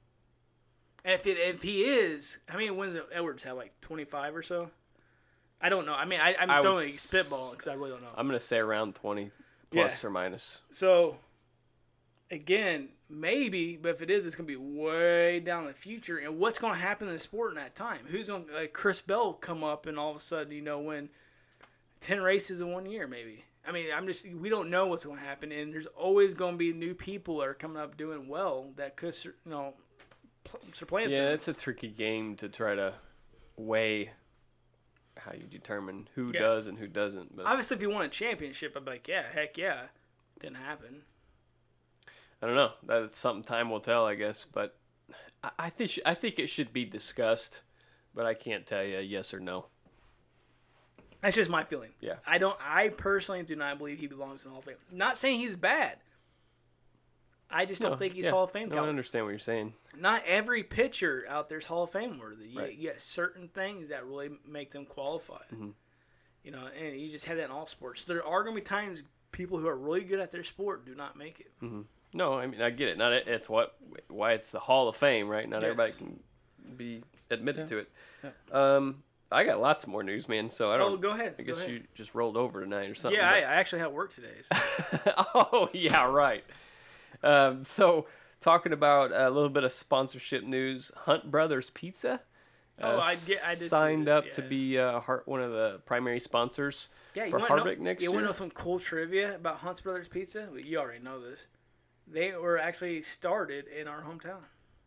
If he is, how many wins does Edwards have? Like 25 or so? I don't know. I'm totally spitballing because I really don't know. I'm going to say around 20 plus or minus. So, again, maybe, but if it is, it's going to be way down in the future. And what's going to happen in the sport in that time? Who's going to, Chris Bell come up and all of a sudden, win 10 races in 1 year maybe? We don't know what's going to happen. And there's always going to be new people that are coming up doing well that could, supplant them. Yeah, it's a tricky game to try to weigh how you determine who does and who doesn't. But obviously, if you won a championship, I'd be like, yeah, heck yeah. Didn't happen. I don't know. That's something time will tell, I guess. But I think it should be discussed, but I can't tell you yes or no. That's just my feeling. Yeah. I personally do not believe he belongs in the Hall of Fame. Not saying he's bad. I just don't think he's Hall of Fame caliber. I understand what you're saying. Not every pitcher out there is Hall of Fame worthy. Right. You get certain things that really make them qualify. Mm-hmm. And you just have that in all sports. There are going to be times people who are really good at their sport do not make it. Mm-hmm. No, I get it. It's why it's the Hall of Fame, right? Not everybody can be admitted to it. Yeah. I got lots more news, man. So I don't. Oh, go ahead. I guess you just rolled over tonight or something. Yeah, I actually had work today. So. Oh yeah, right. So talking about a little bit of sponsorship news, Hunt Brothers Pizza. I did signed up to be one of the primary sponsors for Harvick next year. You want to know some cool trivia about Hunt Brothers Pizza? Well, you already know this. They were actually started in our hometown.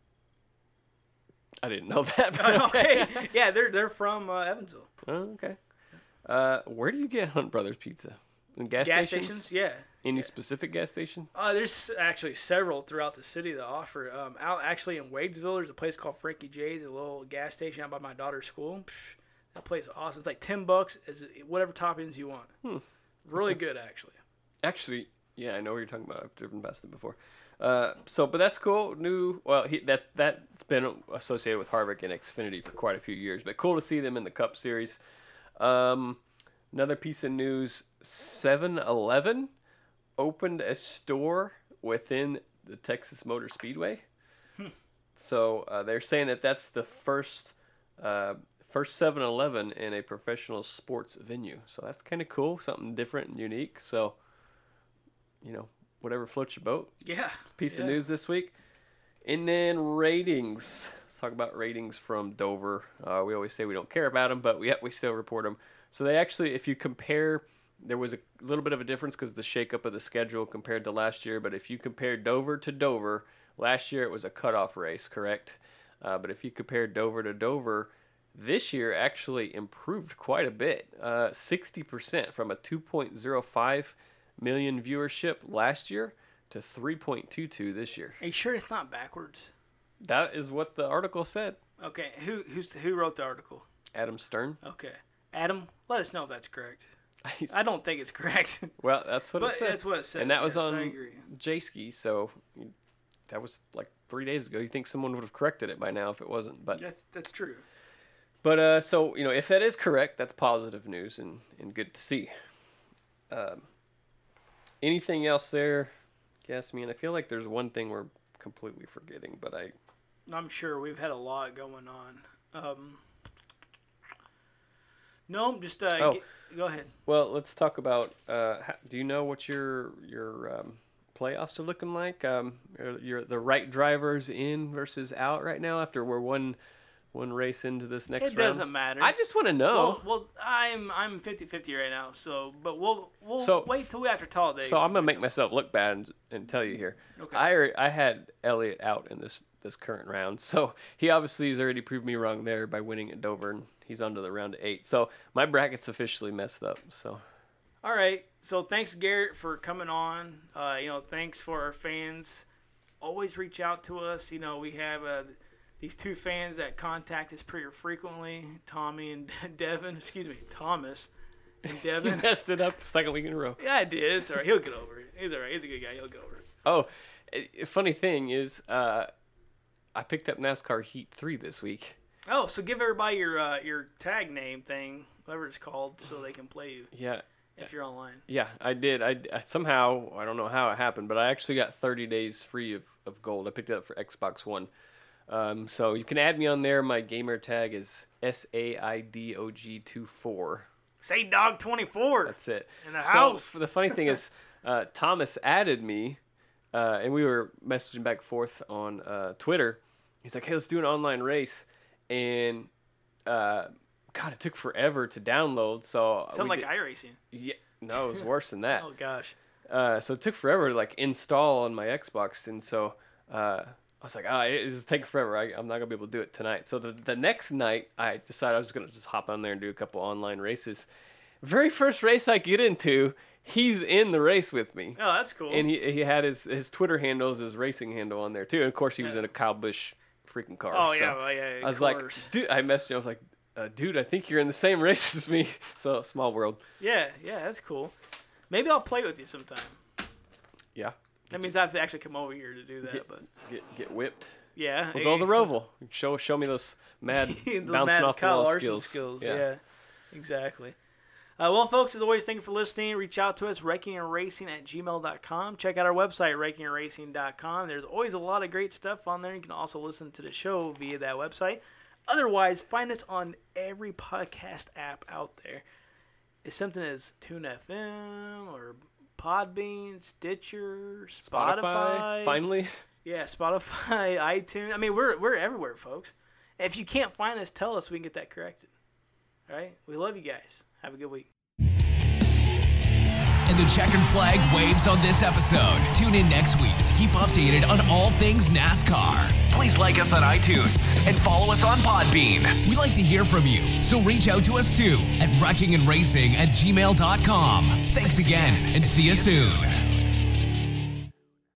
I didn't know that. Okay. Yeah, they're from Evansville. Oh, okay. Where do you get Hunt Brothers Pizza? In gas stations? Yeah. Any specific gas station? There's actually several throughout the city that offer. Out actually in Wadesville, there's a place called Frankie J's, a little gas station out by my daughter's school. That place is awesome. It's like $10, is whatever toppings you want. Really good, actually. Actually, yeah, I know what you're talking about. I've driven past it before. But that's cool. That's been associated with Harvick and Xfinity for quite a few years. But cool to see them in the Cup Series. Another piece of news: 7-Eleven opened a store within the Texas Motor Speedway. So they're saying that that's the first 7-Eleven in a professional sports venue. So that's kind of cool, something different and unique. So, whatever floats your boat. Yeah. Piece of news this week. And then ratings. Let's talk about ratings from Dover. We always say we don't care about them, but we still report them. So they actually, if you compare, there was a little bit of a difference because of the shakeup of the schedule compared to last year. But if you compare Dover to Dover, last year it was a cutoff race, correct? But if you compare Dover to Dover, this year actually improved quite a bit. 60% from a 2.05 million viewership last year to 3.22 this year. Are you sure it's not backwards? That is what the article said. Okay, who wrote the article? Adam Stern. Okay. Adam, let us know if that's correct. I don't think it's correct. Well, that's what it said. That's what it said. And that was on J-Ski, so that was like 3 days ago. You think someone would have corrected it by now if it wasn't, but that's true. But so if that is correct, that's positive news and good to see. Anything else there, Gasman? I feel like there's one thing we're completely forgetting, but I'm sure we've had a lot going on. No, just go ahead. Well, let's talk about. Do you know what your playoffs are looking like? The right drivers in versus out right now after we're one race into this next round. It doesn't matter. I just want to know. Well, I'm 50-50 right now. But we'll wait till after Talladega. So I'm gonna make myself look bad and tell you here. Okay. I had Elliott out in this current round, so he obviously has already proved me wrong there by winning at Dover, and he's on to the round of 8. So my bracket's officially messed up. So. All right. So thanks, Garrett, for coming on. Thanks for our fans. Always reach out to us. We have these two fans that contact us pretty frequently, Tommy and Devin. Excuse me, Thomas and Devin. You messed it up second week in a row. Yeah, I did. It's all right. He'll get over it. He's all right. He's a good guy. He'll get over it. Oh, funny thing is, I picked up NASCAR Heat 3 this week. Oh, so give everybody your tag name thing, whatever it's called, so they can play you. Yeah. If you're online. Yeah, I did. I somehow, I don't know how it happened, but I actually got 30 days free of gold. I picked it up for Xbox One. So you can add me on there. My gamer tag is SAIDOG24. Say dog 24. That's it. In the house. So the funny thing is, Thomas added me, and we were messaging back and forth on Twitter. He's like, "Hey, let's do an online race," and God, it took forever to download. So sounds like iRacing. Yeah, no, it was worse than that. Oh gosh. So it took forever to install on my Xbox, and so I was like, it's taking forever. I'm not gonna be able to do it tonight. So the next night, I decided I was gonna just hop on there and do a couple online races. Very first race I get into, he's in the race with me. Oh, that's cool. And he had his Twitter handle as his racing handle on there too. And of course, he was in a Kyle Busch freaking car. Oh, so yeah. I was like, dude, I messaged him. I was like, dude, I think you're in the same race as me. So small world. Yeah, that's cool. Maybe I'll play with you sometime. Yeah. That means I have to actually come over here to do that. Get whipped. Yeah. We'll go to the Roval. Show me those mad bouncing off the wall skills. Yeah, exactly. Well, folks, as always, thank you for listening. Reach out to us, wreckingandracing@gmail.com. Check out our website, wreckingandracing.com. There's always a lot of great stuff on there. You can also listen to the show via that website. Otherwise, find us on every podcast app out there. It's something as Tune FM or Podbean, Stitcher, Spotify. Finally. Yeah, Spotify, iTunes. I mean, we're everywhere, folks. And if you can't find us, tell us. We can get that corrected. All right? We love you guys. Have a good week. And the checkered flag waves on this episode. Tune in next week to keep updated on all things NASCAR. Please like us on iTunes and follow us on Podbean. We'd like to hear from you, so reach out to us too at wreckingandracing@gmail.com. Thanks again, and see you soon.